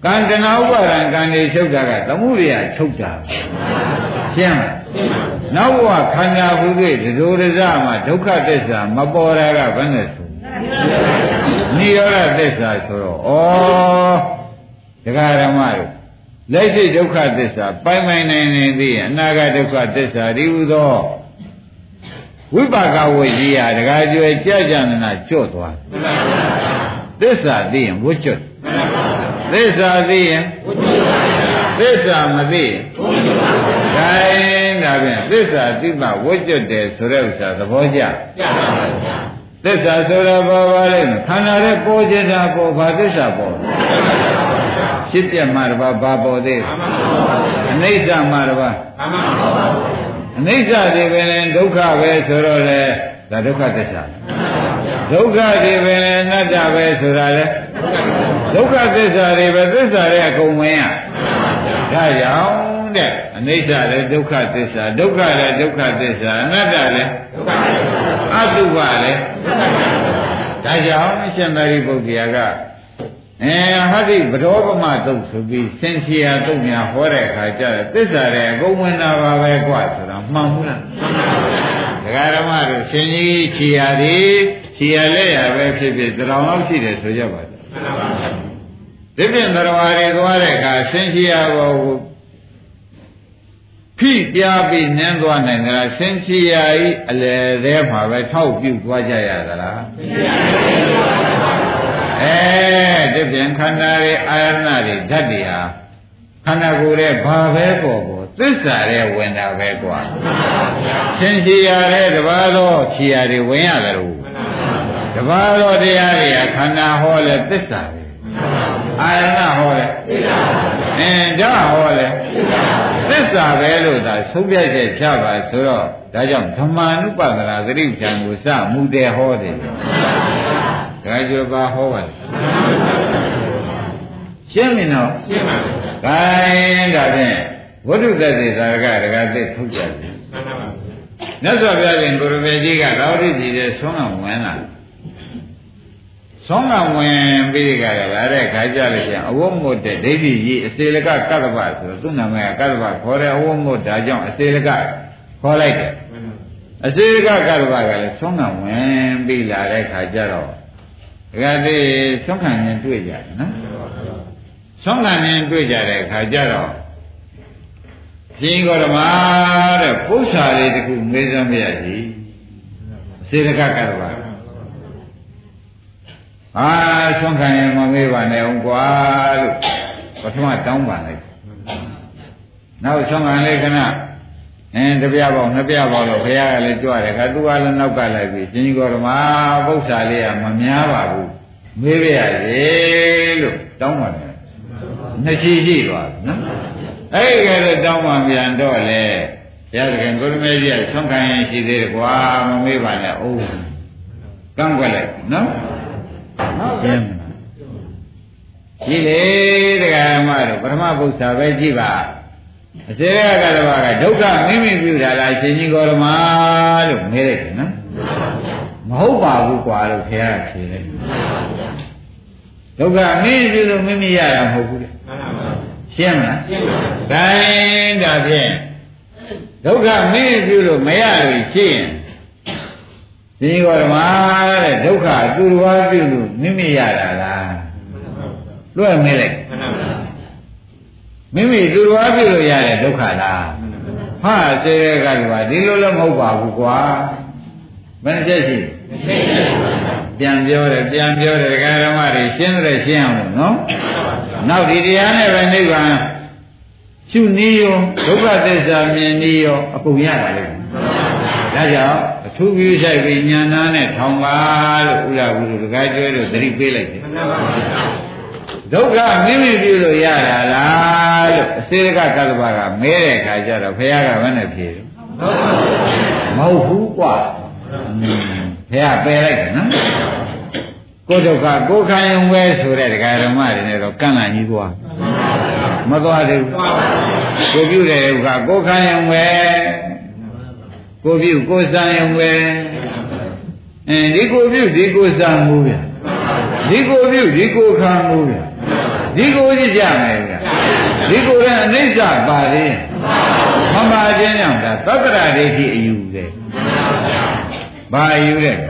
ကံတဏှာဥပါဒံကံတွေချုပ်တာကသမှုရိယချုပ်တာရှင်းလားနောက်ဘဝခန္ဓာဟုတွေ့ဒဇိုဒဇမှာဒုက္ခသစ္စာမပေါ်တာကဘယ်နဲ့ဆိုနိရောဓသစ္စာဆိုတော့ဩတရားဓမ္မတို့လက်ရှိဒုက္ခသစ္စာပိုင်ပိုင်နိုင်နေသည်အနာဂတ်ဒုက္ခသစ္စာဒီဟုသောဝိပါကဝိကြီးဟာတရားကျွယ်ကြကြနနာကျွတ်သွားသစ္စာသိရင်ဝှကျွတ်သစ္စာသိရင်သစ္စာမသိရင်ခိုင်းဒါဖြင့်သစ္စာသိမှဝှကျွတ်တယ်ဆိုတဲ့ဥစ္စာသဘောကျသစ္စာဆိုတော့ဘာပါလဲခန္ဓာရဲ့ပေါ်ခြင်းတာပေါ်ဘာသစ္စာပေါ်ဖြစ်ပြမှာတပါးဘာပေါ်သေးအနိစ္စမှာတပါးအနိစ္စတွေပဲလေဒုက္ခပဲဆိုတော့လေဒါဒုက္ခသစ္စာဒုက္ခတွေပဲလေအနတ္တပဲဆိုတာလေဒုက္ခသစ္စာတွေပဲသစ္စာရဲ့အကုန်ဝင်ရဒါကြောင့်တဲ့အနိစ္စလည်းဒုက္ခသစ္စာဒုက္ခလည်းဒုက္ခသစ္စာအနတ္တလည်းဒုက္ခသစ္စာအတုပလည်းဒုက္ခသစ္စာဒါကြောင့်ရှင်သာရိပုတ္တရာကအဲဟာဒီဗဒောပမတုတ်ဆိုပြီးစင်ချီယာတုတ်များဟောတဲ့အခါကျတော့သစ္စာရဲ့အကုန်ဝင်တာပါပဲကွာဆိုတော့မှန်ဘူးလားဒကာဓမ္မတို့ရှင်ကြီးချီယာဒီချီယာလက်ရပဲဖြစ်ဖြစ်တရောင်လောက်ရှိတယ်ဆိုကြပါစို့ဒီပြင်တော်ရီသွားတဲ့အခါစင်ချီယာဘောကိုဖိပြားပြီးနင်းသွားနိုင်သလားစင်ချီယာဤအလယ်ထဲမှာပဲထောက်ပြုတ်သွားကြရသလားအဲဒီပြန်ခန္ဓာရဲ့အာရဏတွေဓာတ်တွေဟာခန္ဓာကိုယ်ရဲ့ဘာပဲပေါ်ပေါ်သစ္စာရဲ့ဝင်တာပဲကွာသင်္ချီရတဲ့တပါးသောခြေရာတွေဝင်ရတယ်လို့တပါးသောတရားတွေဟာခန္ဓာဟောလဲသစ္စာပဲအာရဏဟောလဲအင်းဓာတ်ဟောလဲသစ္စာပဲလို့သာသုံးပြချက်ချပါဆိုတော့ဒါကြောင့်ဓမ္မာနုပဒနာသတိဉာဏ်ကိုစမူတယ်ဟောတယ်ဒါကြိုပါဟောပါရှင်းပြီနော်ရှင်းပါပြီ။ဒါရင်ဒါဖြင့်ဝိတုတ္တိသာရကဒကာသိထုတ်ကြပြီ။မှန်ပါပါ။မြတ်စွာဘုရားရှင်ကိုရမေကြီးကသာဝတိကြီးတဲ့ဆုံးကဝင်လာ။ဆုံးကဝင်ပြီးကြရလာတဲ့ခါကြလို့ရှိရင်အဝတ်မွတ်တဲ့ဒိဋ္ဌိကြီးအစေလကကတ္တပဆိုတော့သူ့နာမည်ကကတ္တပခေါ်တဲ့အဝတ်မွတ်ဒါကြောင့်အစေလကခေါ်လိုက်တယ်။အစေလကကတ္တပကလည်းဆုံးကဝင်ပြီးလာတဲ့ခါကြတော့ဒကာသိဆုံးခံရင်တွေ့ကြတယ်နော်။ဆုံးခံရင်တွေ့ကြတဲ့အခါကျတော့ရှင်ဂေါတမတဲ့ပု္ပ္ပာလေးတခုမေးစမ်းမရစီအစေတကကတ္တပါအာဆုံးခံရင်မမေးပါနဲ့အောင်ကွာလို့ပထမတောင်းပါလိုက်နောက်ဆုံးခံလေးခဏအင်းတပြပေါင်းနှစ်ပြပေါင်းလို့ဘုရားကလည်းကြွတယ်ခါသူကလည်းနောက်ကလိုက်ပြီးရှင်ဂေါတမပု္ပ္ပာလေးကမများပါဘူးမေးပြရလေလို့တောင်းပါတယ်နှစ်ရှိရှိသွားနော်အဲ့ဒီကဲတောင်းမှပြန်တော့လေဘုရားခင်ကိုရမေကြီးကဆုံးခံရင်ရှိသေးတယ်ကွာမမေးပါနဲ့အိုးကန့်ကွက်လိုက်နော်ဟုတ်ကဲ့ကြီးလေတရားမတို့ပထမပု္ပ္ပာပဲကြည့်ပါအစေရကတဘာကဒုက္ခမိမိပြုတာလားရှင်ကြီးကောရမလို့မေးလိုက်တယ်နော်မဟုတ်ပါဘူးကွာလို့ဘုရားဖြေလိုက်ဒုက္ခမိမိပြုလို့မိမိရတာမဟုတ်ဘူးလေရှင်းမလားရှင်းပါဘူး။ဒါရင်ဒါဖြင့်ဒုက္ခမင်းပြုလို့မရလို့ရှိရင်ဒီကောဓမ္မတဲ့ဒုက္ခသူတော်ဘာပြုလို့မိမိရတာလားလွှဲမေးလိုက်မိမိသူတော်ဘာပြုလို့ရတဲ့ဒုက္ခလားဟာစေရကတည်းကဒီလိုလည်းမဟုတ်ပါဘူးကွာဘယ်နှချက်ရှိပြန်ပြောတယ်ပြန်ပြောတယ်ဒကာဓမ္မတွေရှင်းတယ်ရှင်းအောင်လို့နော်နောက်ဒီတရားနဲ့ပဲနိဗ္ဗာန်ရှုနည်းရောဒုက္ခသစ္စာမြင်နည်းရောအကုန်ရတာလေဒါကြောင့်အထူးပြုဆိုင်ပြီးဉာဏ်နာနဲ့ထောင်ပါလို့ဥလာဘူးလို့ဒကာကျွဲတို့သတိပေးလိုက်တယ်ဒုက္ခမိမိပြုလို့ရတာလားလို့အစေကကတ္တဗကမဲတဲ့အခါကျတော့ဘုရားကဘယ်နဲ့ဖြေတယ်မဟုတ်ဘူးကွာဘုရားပယ်လိုက်တယ်နော်ကိုဒုက္ခကိုခံရင်ဝဲဆိုတဲ့ဒကာဓမ္မတွေနဲ့တော့ကန့်လန့်ကြီးသွားမသွားသေးဘူးကိုပြုတဲ့ဒုက္ခကိုခံရင်ဝဲကိုပြုကိုစံရင်ဝဲအဲဒီကိုပြုဒီကိုစံမှုဗျဒီကိုပြုဒီကိုခံမှုဗျဒီကိုကြည့်ကြမယ်ဗျာဒီကိုလည်းအနိစ္စပါလေမပါခြင်းကြောင့်ဒါသတ္တရာဒိဋ္ဌိအယူလေဘာအယူလဲ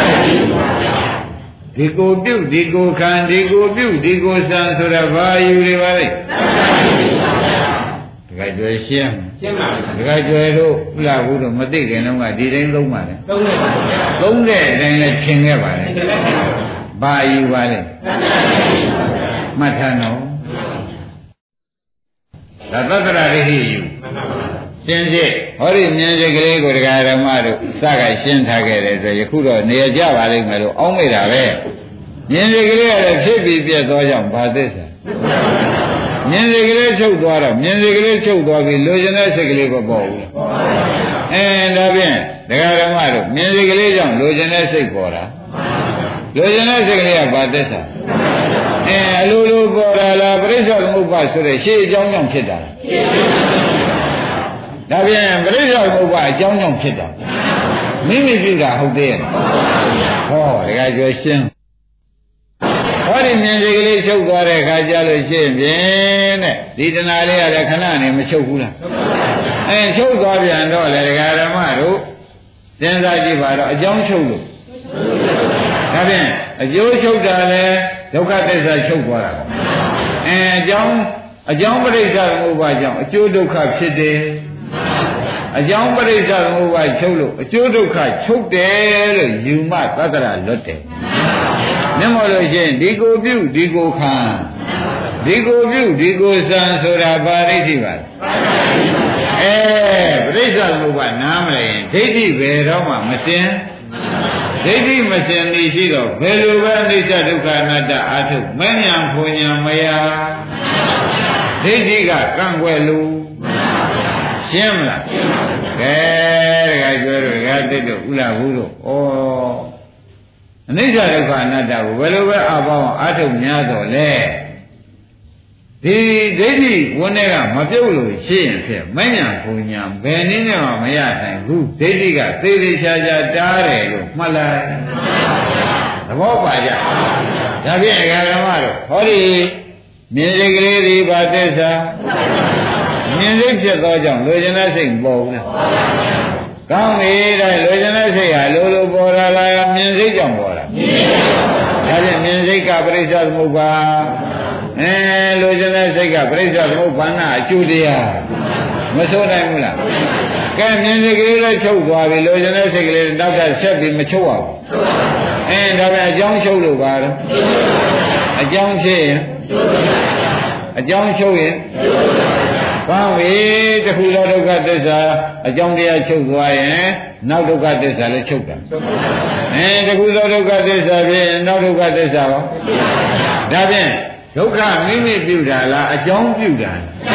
ဒီကိုပြုတ်ဒီကိုခံဒီကိုပြုတ်ဒီကိုစံဆိုတာဘာအယူတွေပါလဲတခါကျွယ်ရှင်းရှင်းပါဘူးတခါကျွယ်တို့ဥလာဘူးတို့မသိခင်တော့ကဒီတိုင်းသုံးပါလေသုံးတယ်ပါသုံးတဲ့အတိုင်းလည်းရှင်းခဲ့ပါလေဘာအယူပါလဲမှတ်ထားနော်ဒါသတ္တရာဒိဋ္ဌိယူရှင်းရှင်းဟောဒီမြင်စိတ်ကလေးကိုတရားဓမ္မတို့စကရှင်းထားခဲ့တယ်ဆိုယခုတော့နေရကြပါလိမ့်မယ်လို့အောင်းမိတာပဲမြင်စိတ်ကလေးကလည်းဖြစ်ပြီးပြတ်သွားကြောင်းဘာသစ္စာမြင်စိတ်ကလေးချုပ်သွားတော့မြင်စိတ်ကလေးချုပ်သွားပြီးလိုချင်တဲ့စိတ်ကလေးမပေါ်ဘူးအဲဒါဖြင့်တရားဓမ္မတို့မြင်စိတ်ကလေးကြောင့်လိုချင်တဲ့စိတ်ပေါ်တာလိုချင်တဲ့စိတ်ကလေးကဘာသစ္စာအဲအလိုလိုပေါ်လာလားပရိစ္ဆေသမုပ္ပါဆိုတဲ့ရှေ့အကြောင်းကြောင့်ဖြစ်တာဒါပြန်ပရိစ္ဆေသမုပ္ပါအကြောင်းကြောင့်ဖြစ်တာမိမိပြုတာဟုတ်သေးရဲ့ဟောတခါကျွရှင်းဟောဒီမြင်စိတ်ကလေးချုပ်သွားတဲ့အခါကျလို့ရှိရင်ဖြင့်တဲ့ဒီတဏှာလေးကလည်းခဏနေမချုပ်ဘူးလားအဲချုပ်သွားပြန်တော့လေဒကာဓမ္မတို့စဉ်းစားကြည့်ပါတော့အကြောင်းချုပ်လို့ဒါဖြင့်အကျိုးချုပ်တာလေဒုက္ခသစ္စာချုပ်သွားတာအဲအကြောင်းအကြောင်းပရိစ္ဆေသမုပ္ပါကြောင့်အကျိုးဒုက္ခဖြစ်တယ်အကြောင်းပရိစ္ဆေသမုပ္ပါချုပ်လို့အကျိုးဒုက္ခချုပ်တယ်လို့ယူမသတ္တရာလွတ်တယ်မျက်မှောက်လို့ရှိရင်ဒီကိုပြုဒီကိုခံဒီကိုပြုဒီကိုစံဆိုတာဘာဒိဋ္ဌိပါလဲအဲပရိစ္ဆေသမုပ္ပါနားမလဲရင်ဒိဋ္ဌိဘယ်တော့မှမစင်ဒိဋ္ဌိမစင်နေရှိတော့ဘယ်လိုပဲအနိစ္စဒုက္ခအနတ္တအာထုမဉ္ဇဉ်ဖွဉ္ဇဉ်မယဒိဋ္ဌိကကန့်ကွယ်လို့ရှင်းမလားကဲတခါပြောတော့တခါတက်တော့ဥလာဘူးတော့ဩအနိစ္စဒုက္ခအနတ္တကိုဘယ်လိုပဲအပေါင်းအာထုများတော့လဲဒီဒိဋ္ဌိဝန်တွေကမပြုတ်လို့ရှိရင်ဖြစ်မဉ္ဇဉ်ဖွဉ္ဇဉ်ဘယ်နည်းနဲ့မှမရနိုင်ဘူးဒိဋ္ဌိကသေသေးချာချာတားတယ်လို့မှတ်လိုက်သဘောပါကြဒါဖြင့်အဂရမတို့ဟောဒီမြင်စိတ်ကလေးဒီဘာသစ္စာမြင်စိတ်ဖြစ်သောကြောင့်လိုချင်တဲ့စိတ်ပေါ်ဘူးလားကောင်းပြီတဲ့လိုချင်တဲ့စိတ်ဟာလိုလိုပေါ်လာလားမြင်စိတ်ကြောင့်ပေါ်လာဒါဖြင့်မြင်စိတ်ကပရိစ္ဆေသမုပ္ပါအဲလိုချင်တဲ့စိတ်ကပရိစ္ဆေသမုပ္ပါဏအကျိုးတရားမဆိုးနိုင်ဘူးလားကဲမြင်စိတ်ကလေးလည်းချုပ်သွားပြီလိုချင်တဲ့စိတ်ကလေးတောက်တာဆက်ပြီးမချုပ်အောင်အဲဒါပဲအကြောင်းချုပ်လို့ပါတော့အကြောင်းဖြစ်ရင်အကြောင်းချုပ်ရင်ကောင်းပြီတခုသောဒုက္ခသစ္စာအကြောင်းတရားချုပ်သွားရင်နောက်ဒုက္ခသစ္စာလည်းချုပ်တာအဲတခုသောဒုက္ခသစ္စာဖြစ်ရင်နောက်ဒုက္ခသစ္စာရောဒါဖြင့်ဒုက္ခမိမိပြုတာလားအကြောင်းပြုတာ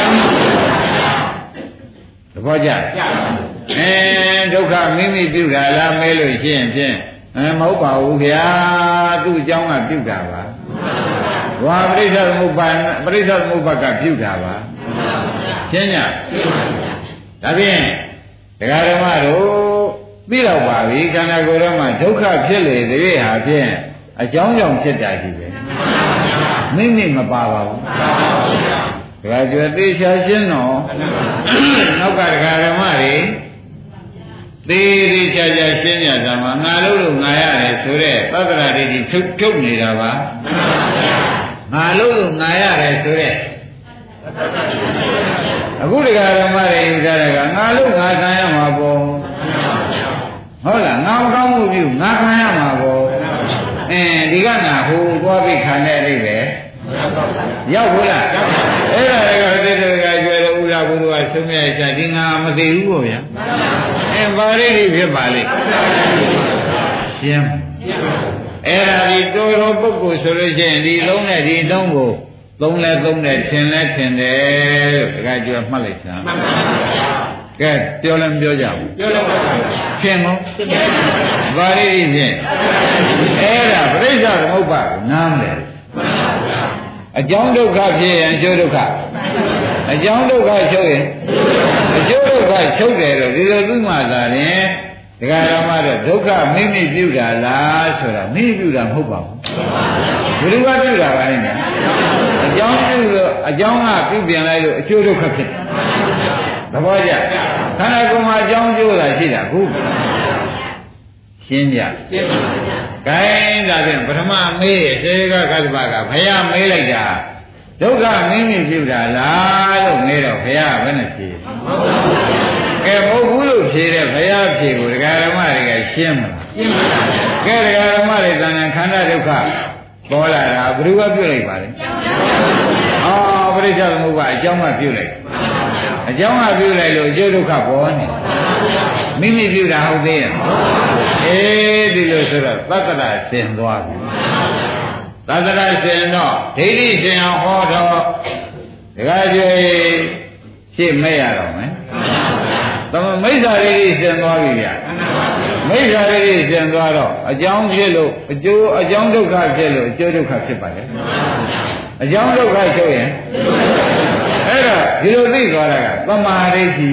သဘောကျအဲဒုက္ခမိမိပြုတာလားမဲလို့ရှိရင်ဖြင့်အဲမဟုတ်ပါဘူးဗျာသူ့အကြောင်းကပြုတာပါဝါပရိစ္ဆေသမုပ္ပါပရိစ္ဆေသမုပ္ပါကပြုတာပါရှင်းညဒါဖြင့်ဒကာဓမ္မတို့သိတော့ပါပြီခန္ဓာကိုယ်ထဲမှာဒုက္ခဖြစ်လေတည်းဟာဖြင့်အကြောင်းကြောင့်ဖြစ်တာကြီးပဲမိမိမပါပါဘူးဒကာကျွယ်သေချာရှင်းတော့နောက်ကဒကာဓမ္မတွေသေးသေးချာချာရှင်းကြတာမှာငါလို့လို့ငါရတယ်ဆိုတဲ့သတ္တရာဒိဋ္ဌိထုတ်ထုတ်နေတာပါငါလို့လို့ငါရတယ်ဆိုတဲ့အခုဒကာဓမ္မတွေယူထားတဲ့ကငါလို့ငါခံရမှာပေါ့ဟုတ်လားငါမကောင်းမှုပြုငါခံရမှာပေါ့အင်းဒီကနာဟိုသွားပြီးခံတဲ့အိပဲရောက်ဘူးလားအဲ့ဒါကတိတိကကျွဲလို့ဥလာဘုရားဆုံးမြတ်ချာဒီငါမသိဘူးပေါ့ဗျာအင်းပါဠိဖြစ်ပါလိမ့်ရှင်းအဲ့ဒါဒီတော်တော်ပုဂ္ဂိုလ်ဆိုလို့ရှိရင်ဒီလုံးနဲ့ဒီလုံးကိုသုံးလဲသုံးတယ်ထင်လဲထင်တယ်လို့တခါကျွဲမှတ်လိုက်စမ်းမှန်ပါဗျာကဲပြောလည်းမပြောကြဘူးပြောလည်းမပြောဘူးရှင်းကောပါဠိဖြင့်အဲ့ဒါပရိစ္ဆေသမုပ္ပါနားမလဲအကြောင်းဒုက္ခဖြစ်ရင်အကျိုးဒုက္ခအကြောင်းဒုက္ခချုပ်ရင်အကျိုးဒုက္ခချုပ်တယ်တော့ဒီလိုသူ့မှာသာရင်ဒကာရမတော့ဒုက္ခမိမိပြုတာလားဆိုတာမိမိပြုတာမဟုတ်ပါဘူးဘယ်လိုကပြုတာပါလဲအကြောင်းပြုလို့အကြောင်းကပြုပြင်လိုက်လို့အကျိုးဒုက္ခဖြစ်တယ်သဘောကျခန္ဓာကိုယ်မှာအကြောင်းကျိုးတာရှိတာခုရှင်းကြရှင်းပါဗျာခိုင်းဒါဖြင့်ပထမမေးစေကကတ္တပကဘုရားမေးလိုက်တာဒုက္ခမင်းကြီးပြုတာလားလို့မေးတော့ဘုရားဘယ်နဲ့ဖြေကဲမဟုတ်ဘူးလို့ဖြေတဲ့ဘုရားဖြေကိုဒကာဓမ္မတွေကရှင်းမလားရှင်းပါဗျာကဲဒကာဓမ္မတွေတဏ္ဍခန္ဓာဒုက္ခပေါ်လာတာဘယ်သူကပြုလိုက်ပါလဲအော်ပရိစ္ဆေသမုပ္ပါအကြောင်းကပြုလိုက်အကြောင်းကပြုလိုက်လို့အကျိုးဒုက္ခပေါ်နေမိမိပြုတာဟုတ်သေးရဲ့အေးဒီလိုဆိုတော့သတ္တရာဆင်သွားပြီသတ္တရာဆင်တော့ဒိဋ္ဌိဆင်အောင်ဟောတော့ဒကာကျွေးရှင်းမဲ့ရတော့မယ်သမမိစ္ဆာရိဆင်သွားပြီဗျာမိစ္ဆာရိဆင်သွားတော့အကြောင်းဖြစ်လို့အကျိုးအကြောင်းဒုက္ခဖြစ်လို့အကျိုးဒုက္ခဖြစ်ပါလေအကြောင်းဒုက္ခချုပ်ရင်အဲ့တော့ဒီလိုသိသွားတာကသမာဓိဋ္ဌိ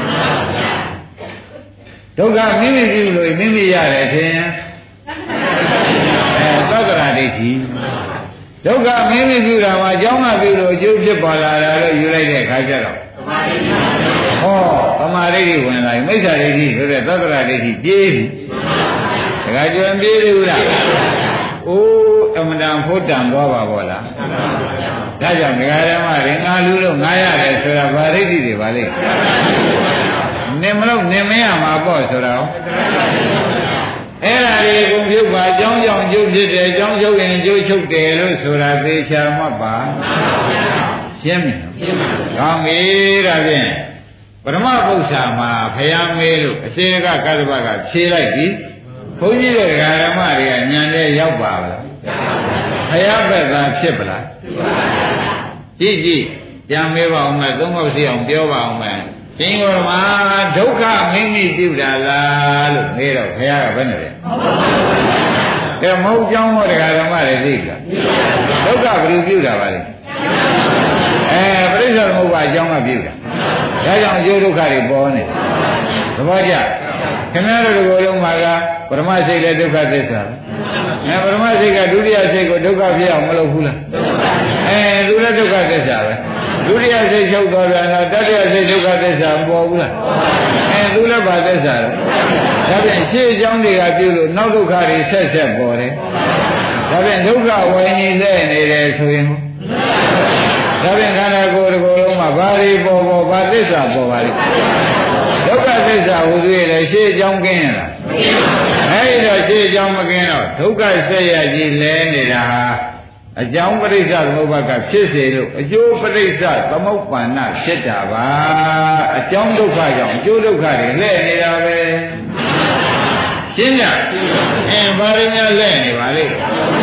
ဒုက္ခမိမိပြုလို့မိမိရတယ်ထင်အဲသတ္တရာဒိဋ္ဌိဒုက္ခမိမိပြုတာမှာအကြောင်းကပြုလို့အကျိုးဖြစ်ပေါ်လာတာလို့ယူလိုက်တဲ့အခါကျတော့ဟောသမာဓိဋ္ဌိဝင်လာပြီမိစ္ဆာဒိဋ္ဌိဆိုတဲ့သတ္တရာဒိဋ္ဌိပြေးပြီတခါကျွမ်းပြေးလို့လားအိုးအမတန်ဖို့တန်သွားပါဘောလားဒါကြောင့်ဒကာဓမ္မတွေငါလူလို့ငါရတယ်ဆိုတာဗာဒိဋ္ဌိတွေပါလေနင်မလို့နင်မရမှာပေါ့ဆိုတော့အဲ့ဒါတွေကုန်ပြုတ်ပါအကြောင်းကြောင့်ကျုပ်ဖြစ်တယ်အကြောင်းချုပ်ရင်ကျုပ်ချုပ်တယ်လို့ဆိုတာသေချာမှတ်ပါရှင်းပြီရှင်းပါပြီကောင်းပြီဒါဖြင့်ပရမပု္ပ္ပာမှာဖယားမေးလို့အစေကကတ္တပကဖြေလိုက်ပြီဘုန်းကြီးတို့ဓမ္မတွေကညံတဲ့ရောက်ပါလားဖယားဘက်ကဖြစ်ပလားကြည့်ကြည့်ကြံမေးပါအောင်မယ်သုံးခေါက်စီအောင်ပြောပါအောင်မယ်ရှင်ကိုယ်မှာဒုက္ခမိမိပြုတာလားလို့မေးတော့ဘုရားကဘယ်နဲ့လဲကဲမဟုတ်ကြောင်းဟောတရားဓမ္မတွေသိလားဒုက္ခဘယ်လိုပြုတာပါလဲအဲပရိစ္ဆေသမုပ္ပါအကြောင်းကပြုတာဒါကြောင့်အကျိုးဒုက္ခတွေပေါ်နေသဘောကျခင်ဗျားတို့ကိုယ်လုံးမှာကပရမစိတ်လည်းဒုက္ခသစ္စာပဲအဲပရမစိတ်ကဒုတိယစိတ်ကိုဒုက္ခဖြစ်အောင်မလုပ်ဘူးလားအဲသူလည်းဒုက္ခသစ္စာပဲဒုတိယစိတ်ချုပ်သွားပြန်တော့တတိယစိတ်ဒုက္ခသစ္စာမပေါ်ဘူးလားအဲသူလည်းဘာသစ္စာလဲဒါပြန်ရှေ့အကြောင်းတွေကပြုလို့နောက်ဒုက္ခတွေဆက်ဆက်ပေါ်တယ်ဒါပြန်ဒုက္ခဝိညာဉ်နဲ့နေတယ်ဆိုရင်ဒါပြန်ခန္ဓာကိုယ်တစ်ခုလုံးမှာဘာတွေပေါ်ပေါ်ဘာသစ္စာပေါ်ပါလိမ့်ဒုက္ခသစ္စာဟူသေးတယ်ရှေ့အကြောင်းကင်းရလားအဲဒီတော့ရှေ့အကြောင်းမကင်းတော့ဒုက္ခဆက်ရကြီးလဲနေတာဟာအကြောင်းပရိစ္ဆသမုပ္ပါကဖြစ်စေလို့အကျိုးပရိစ္ဆသမုပ္ပါဏဖြစ်တာပါအကြောင်းဒုက္ခကြောင့်အကျိုးဒုက္ခတွေလဲနေတာပဲရှင်းကြအင်းဘာတွေများလဲနေပါလိမ့်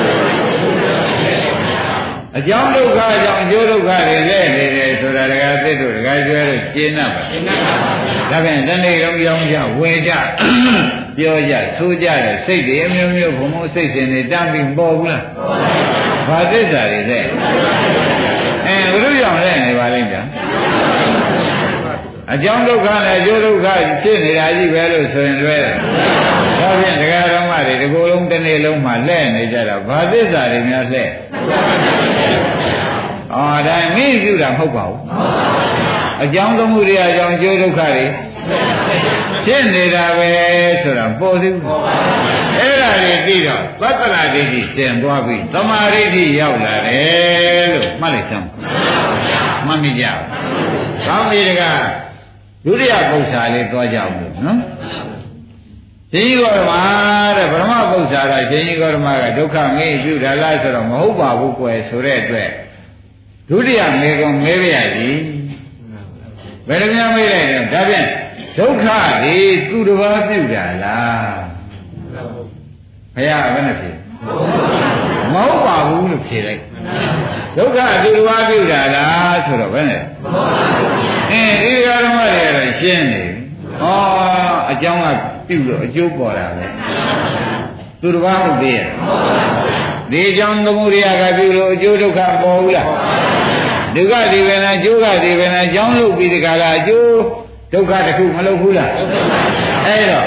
အကြောင်းဒုက္ခကြောင့်အကျိုးဒုက္ခတွေလဲနေတယ်ဆိုတာတကယ်သစ်တို့တကယ်ကျွဲလို့ရှင်း납ပါရှင်း납ပါဒါဖြင့်တနေ့လုံးကြောင်းကြဝေကြပြောကြဆိုကြတဲ့စိတ်တွေအမျိုးမျိုးဘုံဘုံစိတ်စဉ်တွေတမ်းပြီးပေါ်ဘူးလားဘာသစ္စာတွေလဲအဲဘုရားကြောင့်လဲနေပါလိမ့်ဗျာအကြောင်းဒုက္ခနဲ့အကျိုးဒုက္ခဖြစ်နေတာကြီးပဲလို့ဆိုရင်လွဲတယ်ဒါဖြင့်တရားဓမ္မတွေဒီကိုယ်လုံးတစ်နေ့လုံးမှလဲနေကြတာဘာသစ္စာတွေများလဲအော်ဒါမိပြုတာမဟုတ်ပါဘူးအကြောင်းသမှုတွေအကြောင်းအကျိုးဒုက္ခတွေဖြစ်နေတာပဲဆိုတာပေါ်သေးဘူးအဲ့ဒါတွေပြီးတော့သတ္တရာဒိဋ္ဌိသင်သွားပြီသမာဓိဋ္ဌိရောက်လာတယ်လို့မှတ်လိုက်စမ်းမှတ်မိကြပါကောင်းပြီတကားဒုတိယပု္ပ္ပာလေးသွားကြအောင်လို့နော်ရှင်ကြီးဂေါရမတဲ့ဗြဟ္မပု္ပ္ပာကရှင်ကြီးဂေါရမကဒုက္ခမေးပြုတာလားဆိုတော့မဟုတ်ပါဘူးကွယ်ဆိုတဲ့အတွက်ဒုတိယမေကွန်မေးရည်ဘယ်လိုများမေးလိုက်လဲဒါဖြင့်ဒုက္ခတွေသူတစ်ပါးပြုတာလားဘုရားဘယ်နဲ့ဖြေမဟုတ်ပါဘူးလို့ဖြေလိုက်ဒုက္ခသူတစ်ပါးပြုတာလားဆိုတော့ဘယ်နဲ့အင်းဒီဃာရမတွေကတော့ရှင်းနေဩအကြောင်းကပြုလို့အကျိုးပေါ်တာပဲသူတစ်ပါးဟုတ်သေးရဲ့ဒီအကြောင်းသမုဒိယကပြုလို့အကျိုးဒုက္ခပေါ်ဘူးလားဒုက္ခဒီပဲလားအကျိုးကဒီပဲလားအကြောင်းလုပ်ပြီးဒီကလာအကျိုးဒုက္ခတစ်ခုမလုပ်ဘူးလားအဲ့တော့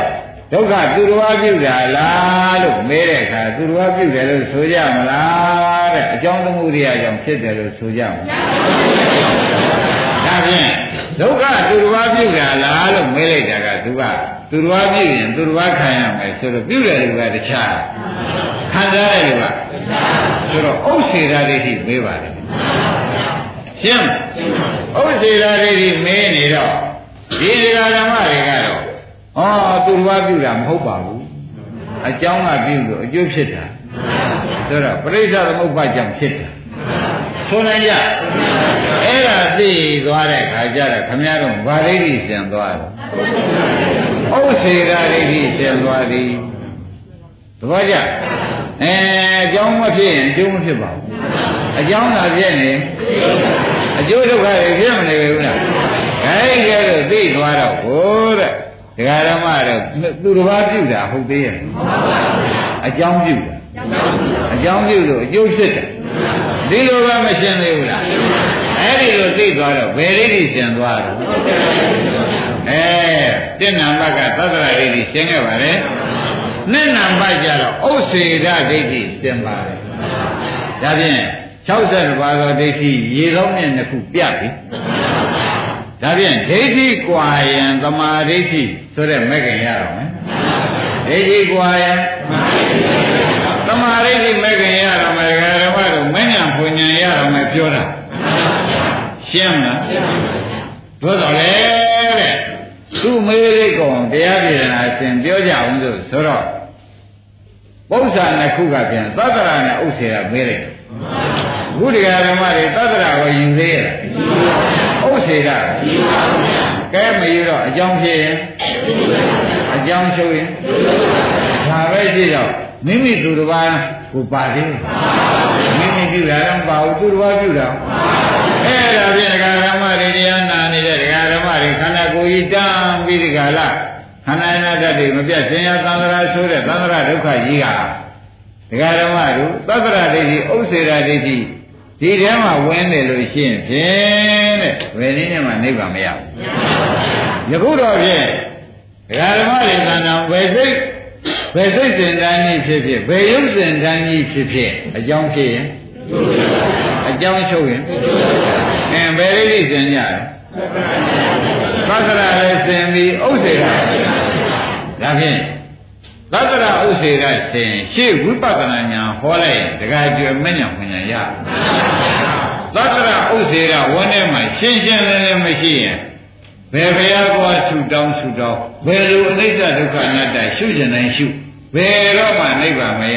ဒုက္ခသူတော်ဘာပြုတာလားလို့မေးတဲ့အခါသူတော်ဘာပြုတယ်လို့ဆိုကြမလားတဲ့အကြောင်းသမှုတရားကြောင့်ဖြစ်တယ်လို့ဆိုကြမလားဒါဖြင့်ဒုက္ခသူတော်ဘာပြုတာလားလို့မေးလိုက်တာကသူကသူတော်ဘာပြုရင်သူတော်ဘာခံရမယ်ဆိုတော့ပြုတယ်လူကတခြားခံစားတယ်လူကဆိုတော့ဥစ္စေရာဒိဋ္ဌိမေးပါတယ်ရှင်းဥစ္စေရာဒိဋ္ဌိမေးနေတော့ဒီဒကာဓမ္မတွေကတော့ဩသူတော်ဘာပြုတာမဟုတ်ပါဘူးအကြောင်းကပြုလို့အကျိုးဖြစ်တာဆိုတော့ပရိစ္ဆသမုပ္ပါကြောင့်ဖြစ်တာဆိုနိုင်ကြအဲ့ဒါသိသွားတဲ့ခါကျတော့ခမည်းတော်ဗာဒိဋ္ဌိဆင်သွားတယ်ဥစ္စေရာဒိဋ္ဌိဆင်သွားသည်သဘောကျအဲအကြောင်းမဖြစ်ရင်အကျိုးမဖြစ်ပါဘူးအကြောင်းသာဖြစ်နေအကျိုးဒုက္ခတွေဖြစ်မနေဘူးလားအဲ့ဒီကဲလို့သိသွားတော့ဟိုတဲ့ဒကာဓမ္မတော့သူတစ်ပါးပြုတာဟုတ်သေးရဲ့အကြောင်းပြုတာအကြောင်းပြုလို့အကျိုးဖြစ်တယ်ဒီလိုပဲမရှင်းသေးဘူးလားအဲ့ဒီလိုသိသွားတော့ဘယ်ဒိဋ္ဌိရှင်းသွားတော့အဲတဏ္ဏဘကသတ္တရဒိဋ္ဌိရှင်းခဲ့ပါလေနှစ်နံပါတ်ကြတော့ဥစ္စေရဒိဋ္ဌိရှင်းပါတယ်ဒါဖြင့်၆၀ပါးသောဒိဋ္ဌိရေသောမြင့်နှစ်ခုပြပြီဒါဖြင့်ဒိဋ္ဌိကွာယံသမာဓိဋ္ဌိဆိုတဲ့မဲ့ခင်ရတော့မယ်ဒိဋ္ဌိကွာယံသမာဓိဋ္ဌိမဲ့ခင်ရတော့မယ်ဓမ္မတို့မဉ္ဇဉ်ဖွဉ္ဇဉ်ရတော့မယ်ပြောတာရှင်းမလားတို့တော့လေတဲ့သူမေးလေးကောင်တရားပြေနာရှင်ပြောကြအောင်ဆိုဆိုတော့ပု္ပ္ပာနှစ်ခုကပြန်သတ္တရာနဲ့ဥစ္စေရာမေးလိုက်ဘုရားဓမ္မတွေသတ္တရာကိုယူသေးရဲ့ဥစ္စေရာကဲမယူတော့အကြောင်းဖြစ်ရင်အကြောင်းချုပ်ရင်ဒါပဲရှိတော့မိမိသူတစ်ပါးကိုပါသေးမိမိပြုတာတော့ပါဘူးသူတစ်ပါးပြုတာအဲ့ဒါဖြင့်ဒကာဓမ္မတွေတရားနာနေတဲ့ဒကာဓမ္မတွေခန္ဓာကိုယ်ကြီးတန်းပြီးဒီကလာခန္ဓာနာတတ်တွေမပြတ်ရှင်ရသံဃာဆိုတဲ့သံဃာဒုက္ခကြီးကဒကာဓမ္မတို့သတ္တရဒိဋ္ဌိဥစ္စေရာဒိဋ္ဌိဒီထဲမှာဝင်နေလို့ရှိရင်ဖြင့်တဲ့ဘယ်နည်းနဲ့မှနိဗ္ဗာန်မရဘူးယခုတော့ဖြင့်ဒကာဓမ္မတွေသံဃာဘယ်စိတ်ဘယ်စိတ်စဉ်တန်းကြီးဖြစ်ဖြစ်ဘယ်ရုပ်စဉ်တန်းကြီးဖြစ်ဖြစ်အကြောင်းဖြစ်ရင်အကြောင်းချုပ်ရင်အင်းဘယ်လိမ့်စဉ်ကြတယ်သတ္တရလည်းစဉ်ပြီးဥစ္စေရာဒါဖြင့်သတ္တရဥစ္စေရာစဉ်ရှေ့ဝိပဿနာဉာဏ်ဟောလိုက်ရင်တခါကျွယ်မဉဏ်ပညာရသတ္တရဥစ္စေရာဝန်းထဲမှာရှင်းရှင်းလင်းလင်းမရှိရင်ဘယ်ဘုရားကွာဆူတောင်းဆူတောင်းဘယ်လိုအနိစ္စဒုက္ခအနတ္တရှုကျင်တိုင်းရှုဘယ်တော့မှနိဗ္ဗာန်မရ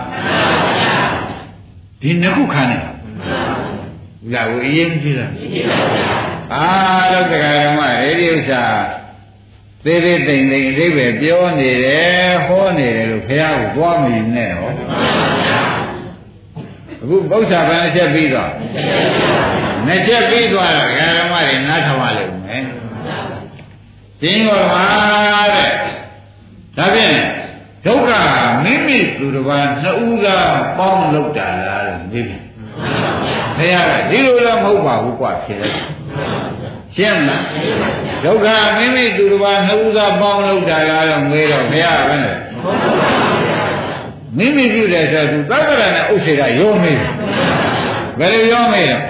ဒီနှစ်ခုခံနေလာဘူးအရင်ကြည့်လားအားလုံးတရားဓမ္မရေဒီဥစ္စာသေးသေးတိမ်တိမ်အဓိပ္ပာယ်ပြောနေတယ်ဟောနေတယ်လို့ဘုရားကိုသွားမယူနဲ့ဟောအခုဘုရားဗန်အချက်ပြီးတော့နှစ်ချက်ပြီးသွားတော့ဓမ္မတွေနားထောင်ရလိမ့်မယ်ရှင်းပါပါတဲ့ဒါဖြင့်ဒုက္ခမိမိသူတစ်ပါးနှစ်ဦးကပေါင်းလုပ်တာလားလို့မေးပြီဘုရားကဒီလိုလည်းမဟုတ်ပါဘူးကွာဖြေလိုက်ရှင်းမလားဒုက္ခမိမိသူတစ်ပါးနှစ်ဦးကပေါင်းလုပ်တာလားလို့မေးတော့ဘုရားကလည်းမိမိပြုတယ်ဆိုသူသတ္တရနဲ့ဥစ္စေရရောမေးဘယ်လိုရောမေးလဲ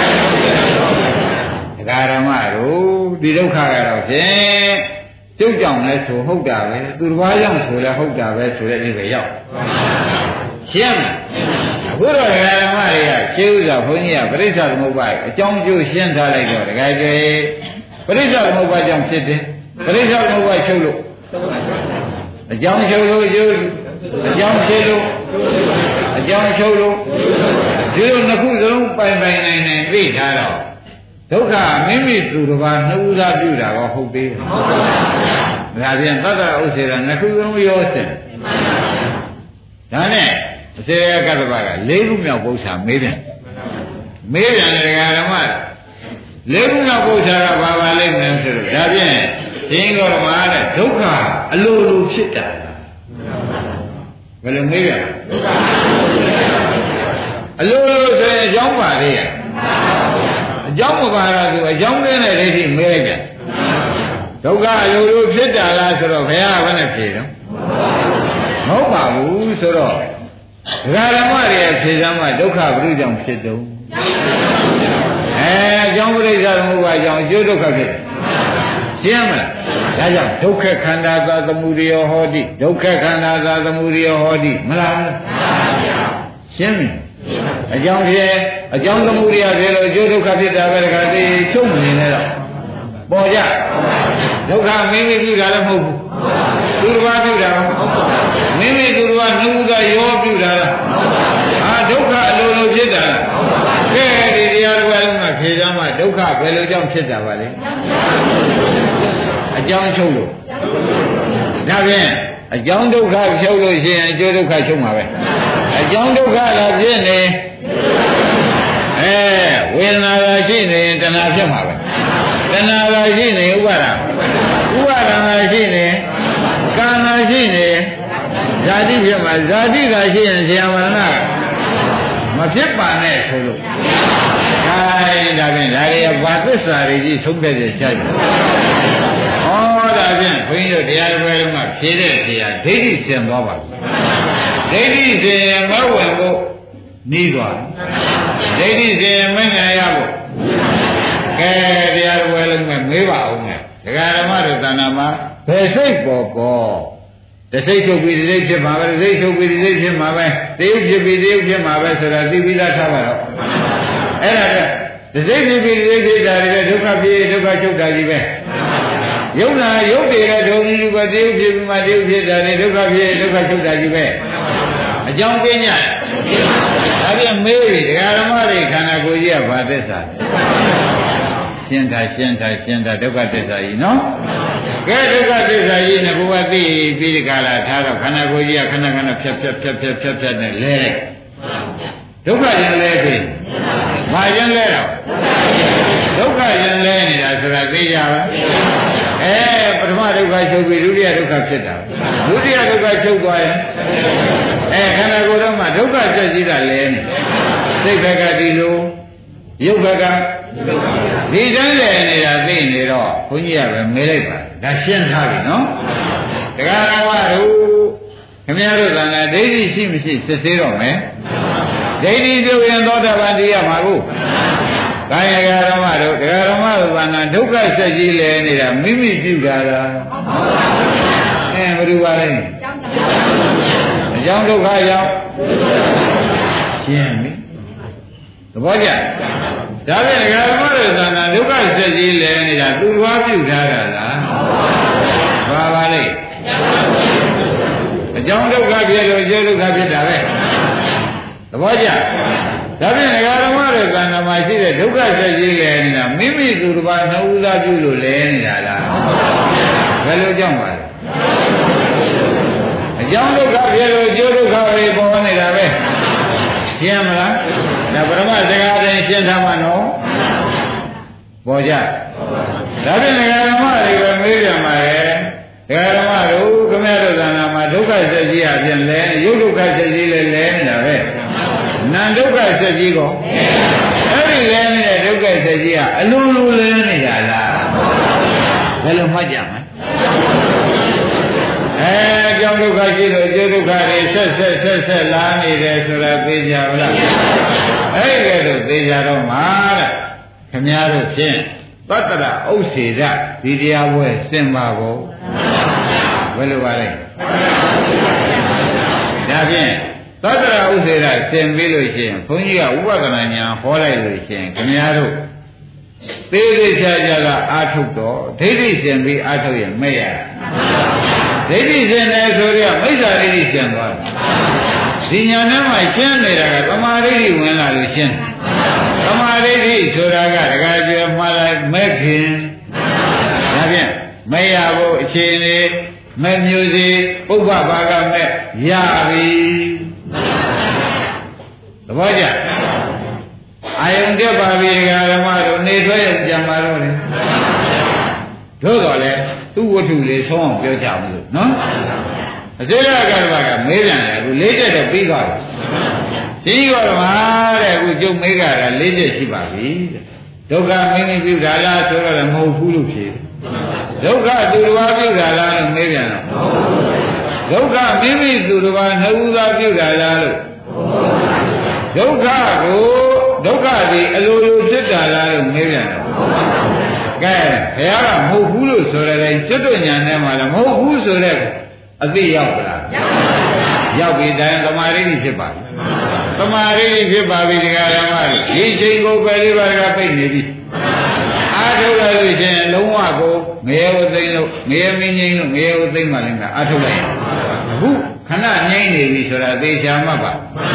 ဒကာဓမ္မတို့ဒီဒုက္ခကတော့ဖြင့်ကျုပ်ကြောင့်လဲဆိုဟုတ်တာပဲသူတစ်ပါးကြောင့်ဆိုလဲဟုတ်တာပဲဆိုတဲ့အိဗယ်ရောက်ရှင်းမလားအခုတော့ဒကာဓမ္မတွေကရှင်းဥစွာဘုန်းကြီးကပရိစ္ဆသမုပ္ပါအကြောင်းကျိုးရှင်းထားလိုက်တော့ဒကာကျေပရိစ္ဆသမုပ္ပါကြောင့်ဖြစ်တယ်ပရိစ္ဆသမုပ္ပါချုပ်လို့အကြောင်းချုပ်လို့ကျိုးအကြောင်းဖြစ်လို့အကြောင်းချုပ်လို့ဒီလိုနှစ်ခုစလုံးပိုင်ပိုင်နိုင်နိုင်သိထားတော့ဒုက္ခမိမိသူတစ်ပါးနှုတ်သားပြုတာကောဟုတ်သေးတယ်ဟုတ်ပါဘူးဒါပြန်သတ္တဥစ္စေရနှစ်ခုစလုံးရောစင်ဒါနဲ့အစေရကတ္တပကလေးခုမြောက်ပု္ပ္ပာမေးတယ်မေးတယ်လေဓမ္မလေးခုမြောက်ပု္ပ္ပာကဘာပါလိမ့်မယ်ဆိုတော့ဒါပြန်သင်္ကောဓမ္မတဲ့ဒုက္ခအလိုလိုဖြစ်တာဘယ်လိုမေးရလဲအလိုလိုဆိုရင်အကြောင်းပါသေးရဲ့အကြောင်းမပါတော့သူအကြောင်းနဲ့ဒိဋ္ဌိမေးလိုက်တယ်ဒုက္ခအလိုလိုဖြစ်တာလားဆိုတော့ဘုရားကလည်းဖြေတော့မဟုတ်ပါဘူးဆိုတော့ဒကာဓမ္မတွေဖြေစမ်းမှဒုက္ခဘုရုကြောင့်ဖြစ်တော့အဲအကြောင်းပရိစ္ဆေသမုပ္ပါကြောင့်အကျိုးဒုက္ခဖြစ်ရှင်းမလားဒါကြောင့်ဒုက္ခခန္ဓာသာသမုဒယဟောတိဒုက္ခခန္ဓာသာသမုဒယဟောတိမလားရှင်းပြီအကြောင်းဖြစ်အကြောင်းသမုဒယဖြစ်လို့အကျိုးဒုက္ခဖြစ်တာပဲတခါတည်းချုပ်မနေနဲ့တော့ပေါ်ကြဒုက္ခမင်းမိပြုတာလည်းမဟုတ်ဘူးသူတစ်ပါးပြုတာမဟုတ်ဘူးမင်းမိသူတစ်ပါးနှုတ်ကရောပြုတာလားအာဒုက္ခအလိုလိုဖြစ်တာကဲဒီတရားတစ်ပါးလုံးကဖြေကြမှာဒုက္ခဘယ်လိုကြောင့်ဖြစ်တာပါလဲအကြောင်းချုပ်လို့ဒါဖြင့်အကြောင်းဒုက္ခချုပ်လို့ရှိရင်အကျိုးဒုက္ခချုပ်မှာပဲအကြောင်းဒုက္ခလာဖြစ်နေအဲဝေဒနာကရှိနေရင်တဏှာဖြစ်မှာပဲတဏှာကရှိနေဥပါဒဥပါဒနာရှိနေကာဏရှိနေဇာတိဖြစ်မှာဇာတိကရှိရင်ဇာမရဏမဖြစ်ပါနဲ့ဆိုလို့အဲဒါဖြင့်ဒါတွေကဘာသစ္စာတွေကြီးသုံးခဲ့တဲ့ရှားတယ်ဩဒါဖြင့်ဘုန်းကြီးတို့တရားတော်လုံးကဖြေတဲ့ဖြေရဒိဋ္ဌိကျင်သွားပါဘူးဒိဋ္ဌိကျင်မဝင်ဖို့နှီးသွားဒိဋ္ဌိကျင်မငြိုင်ရဖို့ကဲတရားတော်လုံးကမေးပါအောင်မယ်ဒကာဓမ္မတို့သဏ္ဍာန်မှာဘယ်စိတ်ပေါ်ပေါ်တစိတ်ချုပ်ပြီးဒီစိတ်ဖြစ်မှာပဲစိတ်ချုပ်ပြီးဒီစိတ်ဖြစ်မှာပဲတယုတ်ဖြစ်ပြီးတယုတ်ဖြစ်မှာပဲဆိုတာသိပြီးသားထားပါတော့အဲ့ဒါကဒီစိတ်ဖြစ်ပြီးဒီစိတ်ဖြစ်တာတွေဒုက္ခဖြစ်ဒုက္ခချုပ်တာကြီးပဲယုံနာယုတ်တွေကဒုံကြီးပဲတယုတ်ဖြစ်ပြီးမှတယုတ်ဖြစ်တာတွေဒုက္ခဖြစ်ဒုက္ခချုပ်တာကြီးပဲအကြောင်းပြညဒါပြန်မေးပြီဒကာဓမ္မတွေခန္ဓာကိုယ်ကြီးကဘာသစ္စာရှင်းတာရှင်းတာရှင်းတာဒုက္ခသစ္စာကြီးနော်ကဲဒုက္ခသစ္စာကြီးနဲ့ဘုရားသိပြီးဒီကလာထားတော့ခန္ဓာကိုယ်ကြီးကခဏခဏဖြတ်ဖြတ်ဖြတ်ဖြတ်ဖြတ်ဖြတ်နဲ့လဲဒုက္ခရင်လဲပြီဘာရင်လဲတော့ဒုက္ခရင်လဲနေတာဆိုတာသိကြပါအဲပထမဒုက္ခချုပ်ပြီးဒုတိယဒုက္ခဖြစ်တာဒုတိယဒုက္ခချုပ်သွားရင်အဲခန္ဓာကိုယ်တော့မှဒုက္ခဆက်ကြီးတာလဲနေစိတ်ဘက်ကဒီလိုရုပ်ဘက်ကဒီတိုင်းလဲနေတာသိနေတော့ဘုန်းကြီးကပဲမေးလိုက်ပါဒါရှင်းထားပြီနော်တရားတော်ကတို့ခင်ဗျားတို့ကလည်းဒိဋ္ဌိရှိမရှိစစ်သေးတော့မယ်ဒိဋ္ဌိပြုရင်သောတာပန်တရားမှာကိုကာယကဓမ္မတို့တရားဓမ္မတို့ကနာဒုက္ခဆက်ကြီးလဲနေတာမိမိပြုတာလားအဲဘယ်လိုပါလဲအကြောင်းဒုက္ခရောက်ရှင်းပြီသဘောကျဒါဖြင့်ဒကာဓမ္မတို့သာနာဒုက္ခဆက်ကြီးလဲနေတာသူ့ဘာပြုထားတာလားဘာပါလဲအကြောင်းဒုက္ခဖြစ်လို့အကျိုးဒုက္ခဖြစ်တာပဲသဘောကျဒါဖြင့်ဒကာဓမ္မတို့ကံနာမှာရှိတဲ့ဒုက္ခဆက်ကြီးလဲနေတာမိမိသူတစ်ပါးနှုတ်သားပြုလို့လဲနေတာလားဘယ်လိုကြောင့်ပါလဲအကြောင်းဒုက္ခဖြစ်လို့အကျိုးဒုက္ခတွေပေါ်နေတာပဲရှင်းမလားဒါပရမစကားတိုင်းရှင်းထားမှာနော်ပေါ်ကြဒါဖြင့်ဒကာဓမ္မတွေပဲမေးပြန်ပါရဲ့ဒကာဓမ္မတို့ခမရတို့သာနာမှာဒုက္ခဆက်ကြီးအပြင်လဲရုပ်ဒုက္ခဆက်ကြီးလဲလဲနေတာပဲနာဒုက္ခဆက်ကြီးကောအဲ့ဒီလဲနေတဲ့ဒုက္ခဆက်ကြီးကအလိုလိုလဲနေတာလားဘယ်လိုမှတ်ကြမလဲအဲအကြောင်းဒုက္ခရှိလို့အကျိုးဒုက္ခတွေဆက်ဆက်ဆက်ဆက်လာနေတယ်ဆိုတာသိကြပါလားအဲ့ဒီလိုသိကြတော့မှာတဲ့ခမည်းတော်ဖြင့်သတ္တရဥစ္စေဒဒီတရားပွဲစင်ပါကိုဘယ်လိုပါလဲဒါဖြင့်သတ္တရဥစ္စေဒစင်ပြီးလို့ရှိရင်ဘုန်းကြီးကဥပဒနာညာဟောလိုက်လို့ရှိရင်ခမည်းတော်သေးသေးချာချာကအာထုတ်တော့ဒိဋ္ဌိစင်ပြီးအာထုတ်ရင်မဲ့ရဒိဋ္ဌိစင်တယ်ဆိုတော့မိစ္ဆာဒိဋ္ဌိစင်သွားတယ်ဒီညာနဲ့မှရှင်းနေတာကသမာဓိဝင်လာလို့ရှင်းသမာဓိဆိုတာကတခါကျွဲမှားလိုက်မဲ့ခင်ဒါဖြင့်မရဖို့အခြေအနေမဲ့မျိုးစီပုဗ္ဗဘာကမဲ့ရပြီသဘောကျအာယုန်တက်ပါပြီဓမ္မတို့နေဆွဲရကြမှာတော့လေတို့တော့လေသူ့ဝတ္ထုလေးဆုံးအောင်ပြောကြအောင်လို့နော်အစေရကတ္တဗကမေးပြန်တယ်အခုလေးချက်တော့ပြီးသွားပြီဒီကတော့ဟာတဲ့အခုကျုပ်မေးကြတာလေးချက်ရှိပါပြီတဲ့ဒုက္ခမင်းမပြုတာလားဆိုတော့လည်းမဟုတ်ဘူးလို့ဖြေဒဒုက္ခသူတစ်ပါးပြုတာလားလို့မေးပြန်တော့ဒုက္ခမိမိသူတစ်ပါးနှစ်ဦးသာပြုတာလားလို့ဒုက္ခကိုဒုက္ခဒီအလိုလိုဖြစ်တာလားလို့မေးပြန်တော့ကဲဘုရားကမဟုတ်ဘူးလို့ဆိုတဲ့ကျွတ်တို့ညာနဲ့မှလည်းမဟုတ်ဘူးဆိုတဲ့အသိရောက်လားရောက်ပြီတိုင်းသမာဓိဖြစ်ပါပြီသမာဓိဖြစ်ပါပြီတရားဓမ္မတွေဒီချိန်ကိုပဲလေးပါးကပြိနေပြီအားထုတ်လိုက်လို့ရှင်လုံးဝကိုငရေဝသိမ့်လို့ငရေမင်းငိမ့်လို့ငရေဝသိမ့်မှလည်းအားထုတ်လိုက်အခုခဏငိမ့်နေပြီဆိုတာသေချာမှတ်ပါ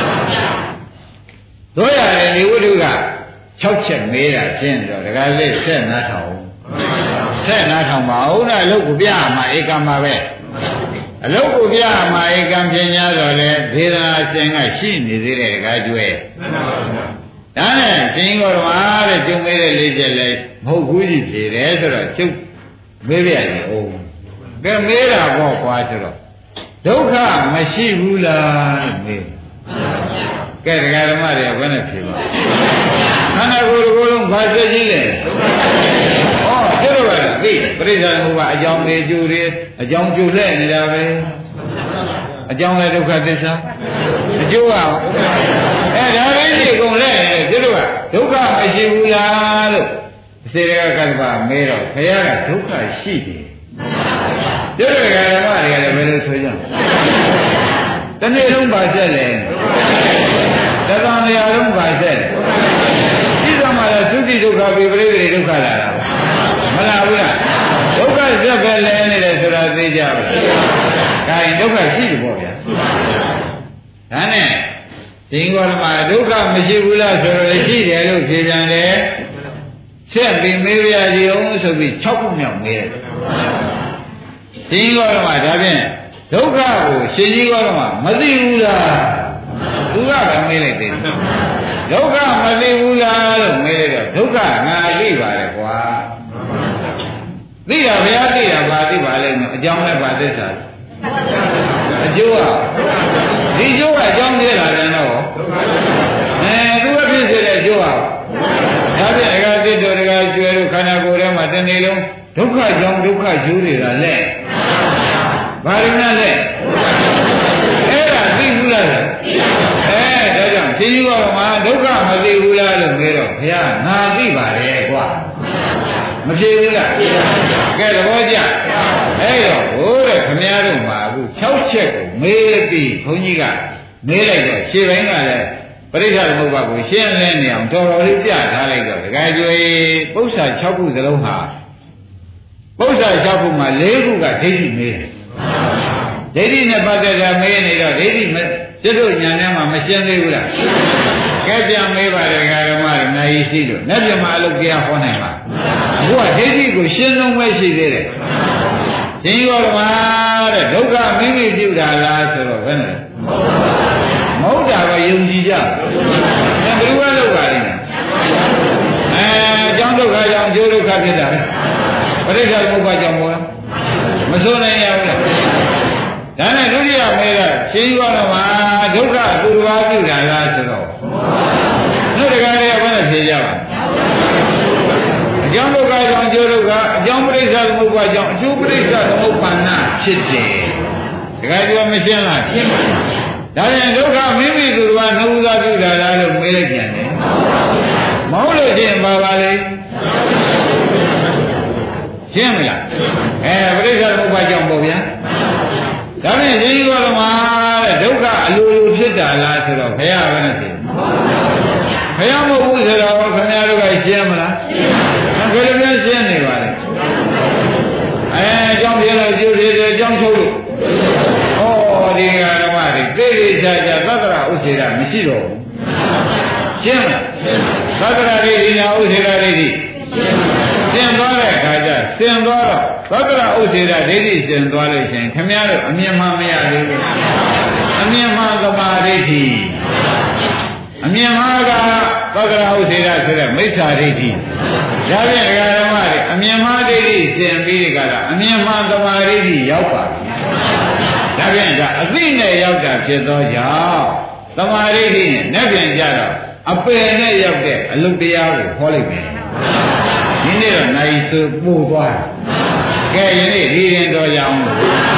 တို့ရတယ်ဒီဝိတုက၆ချက်မေးတာရှင်းတော့ဒကာလေးဆက်နားထောင်ဆက်နားထောင်ပါဦးလားအလုပ်ကိုပြမှာဧကံပါပဲအလုတ်ကိုပြမှာဧကံပညာတော်လဲဒေသနာရှင်ကရှိနေသေးတဲ့ဒကာကျွဲဒါနဲ့ရှင်ဂေါရမတဲ့ကျုံမေးတဲ့လေးချက်လဲမဟုတ်ဘူးကြီးဖြေတယ်ဆိုတော့ကျုပ်မေးပြရတယ်အိုးကဲမေးတာပေါ့ကွာဆိုတော့ဒုက္ခမရှိဘူးလားလို့မေးကဲဒကာဓမ္မတွေကဘယ်နဲ့ဖြေပါခန္ဓာကိုယ်ကိုယ်လုံးဘာသက်ကြီးလဲဩကျတော့ကသိပရိစ္ဆာမှုကအကြောင်းတွေကျိုးတွေအကြောင်းကျိုးလဲနေတာပဲအကြောင်းလဲဒုက္ခသစ္စာအကျိုးကအဲဒါလေးကြီးကုန်လဲနေတယ်ကျတော့ကဒုက္ခမရှိဘူးလားလို့စေရကကတ္တဗမဲတော့ခရကဒုက္ခရှိတယ်ကျတော့ကဓမ္မတွေကလည်းဘယ်လိုဆိုကြတနေ့လုံးပါဆက်လဲတသံတရားလုံးပါဆက်ဒီသမားလားသုတိဒုက္ခပိပရိသေဒုက္ခလာတာမလားဘူးလားဒုက္ခဇက်ပဲလဲနေတယ်ဆိုတာသိကြပါဘူး။ဒါရင်ဒုက္ခရှိတယ်ပေါ့ဗျာ။ဒါနဲ့ဒီကောဓမာဒုက္ခမရှိဘူးလားဆိုတော့ရှိတယ်လို့ဖြေပြန်တယ်။ဆက်ပြီးမေးပြကြည့်အောင်ဆိုပြီး၆ခုမြောက်မေးတယ်။ဒီကောဓမာဒါဖြင့်ဒုက္ခကိုရှင်ကြီးကောဓမာမသိဘူးလား။သူကပဲမေးလိုက်တယ်။ဒုက္ခမသိဘူးလားလို့မေးလိုက်တော့ဒုက္ခငါသိပါတယ်ကွာ။သိတာဘုရားသိတာဘာသိပါလဲနော်အကြောင်းလည်းဘာသစ္စာအကျိုးကဒီကျိုးကအကြောင်းသေးတာလည်းတော့အဲသူကဖြစ်စေတဲ့အကျိုးကဒါဖြင့်အကာတိတို့တကာကျွဲတို့ခန္ဓာကိုယ်ထဲမှာတနေ့လုံးဒုက္ခကြောင့်ဒုက္ခကျိုးတွေကလက်ဘာရင်းလဲအဲ့ဒါသိဘူးလားအဲဒါကြောင့်ရှင်ကြီးကမှဒုက္ခမသိဘူးလားလို့ပြောတော့ဘုရားငါသိပါတယ်ကွာမဖြစ်ဘူးလားကဲသဘောကျအဲ့တော့ဟိုးတဲ့ခမည်းတော်မှာအခု၆ချက်ကိုမေးပြီးဘုန်းကြီးကမေးလိုက်တော့ရှေ့ပိုင်းကလည်းပရိစ္ဆေသမုပ္ပါကိုရှင်းလင်းနေအောင်တော်တော်လေးပြထားလိုက်တော့ဒကာကျွေးပု္ပ္ပာ၆ခုစလုံးဟာပု္ပ္ပာ၆ခုမှာ၄ခုကဒိဋ္ဌိမေးတယ်ဒိဋ္ဌိနဲ့ပတ်သက်တာမေးနေတော့ဒိဋ္ဌိကျွတ်တို့ညာထဲမှာမရှင်းသေးဘူးလားကဲပြန်မေးပါတယ်ဓမ္မတွေနိုင်ရှိလို့လက်ပြမအလုပ်တရားဟောနိုင်ပါအခုကဒိဋ္ဌိကိုရှင်းဆုံးပဲရှိသေးတယ်ဒီရောဓမ္မတဲ့ဒုက္ခမိမိပြုတာလားဆိုတော့ဘယ်နဲ့မဟုတ်တာပဲယုံကြည်ကြဘယ်လိုလုပ်ပါလိမ့်မယ်အဲအကြောင်းဒုက္ခကြောင့်အကျိုးဒုက္ခဖြစ်တာပဲပရိစ္ဆေသမုပ္ပါကြောင့်မို့လားမဆိုနိုင်ရဘူးလားဒါနဲ့ဒုတိယမေးတာရှင်ရောဓမ္မဒုက္ခသူတစ်ပါးပြုတာလားဆိုတော့တို့တကားတွေကဘယ်နဲ့ဖြေကြပါအကြောင်းဒုက္ခကြောင့်အကျိုးဒုက္ခအကြောင်းပရိစ္ဆေသမုပ္ပါကြောင့်အကျိုးပရိစ္ဆေသမုပ္ပါဏဖြစ်တယ်တကားပြောမရှင်းလားရှင်းပါဒါပြန်ဒုက္ခမိမိသူတစ်ပါးနှုတ်သားပြုတာလားလို့မေးလိုက်ပြန်တယ်မဟုတ်လို့ရှင်းပါပါလေရှင်းမလားအဲပရိစ္ဆေသမုပ္ပါကြောင့်ပေါ့ဗျာဒါဖြင့်ဒီကောဓမာတဲ့ဒုက္ခအလိုလိုဖြစ်တာလားဆိုတော့ဘုရားကလည်းသိဘုရားမဟုတ်ဘူးဆိုတော့ခင်ဗျားတို့ကရှင်းမလားရှင်းပါဘယ်လိုမျိုးရှင်းနေပါလဲအဲအကြောင်းပြလို့ကျိုးတွေအကြောင်းချုပ်လို့ဩဒီကဓမ္မတွေသိသိချာချာသတ္တရာဥစ္စေရမရှိတော့ဘူးရှင်းမလားသတ္တရာတွေဒီနာဥစ္စေရတွေဒီရှင်းသွားတဲ့အခါကျရှင်းသွားတော့သတ္တရာဥစ္စေရဒိဋ္ဌိရှင်းသွားလို့ရှင်ခင်ဗျားတို့အမြင်မှမရသေးဘူးအမြင်မှသမာဓိဋ္ဌိအမြင်မှကသတ္တရာဥစ္စေရဆိုတဲ့မိစ္ဆာဒိဋ္ဌိဒါဖြင့်ဒကာဓမ္မတွေအမြင်မှဒိဋ္ဌိရှင်းပြီးကြတာအမြင်မှသမာဓိဋ္ဌိရောက်ပါပြီဒါဖြင့်ဒါအသိနဲ့ရောက်တာဖြစ်သောကြောင့်သမာဓိဋ္ဌိနဲ့နဲ့ပြန်ကြတော့အပယ်နဲ့ရောက်တဲ့အလုတရားကိုဟောလိုက်မယ်ဒီနေ့တော့နိုင်ဆိုပို့သွားတယ်ကဲယနေ့ဒီရင်တော်ကြအောင်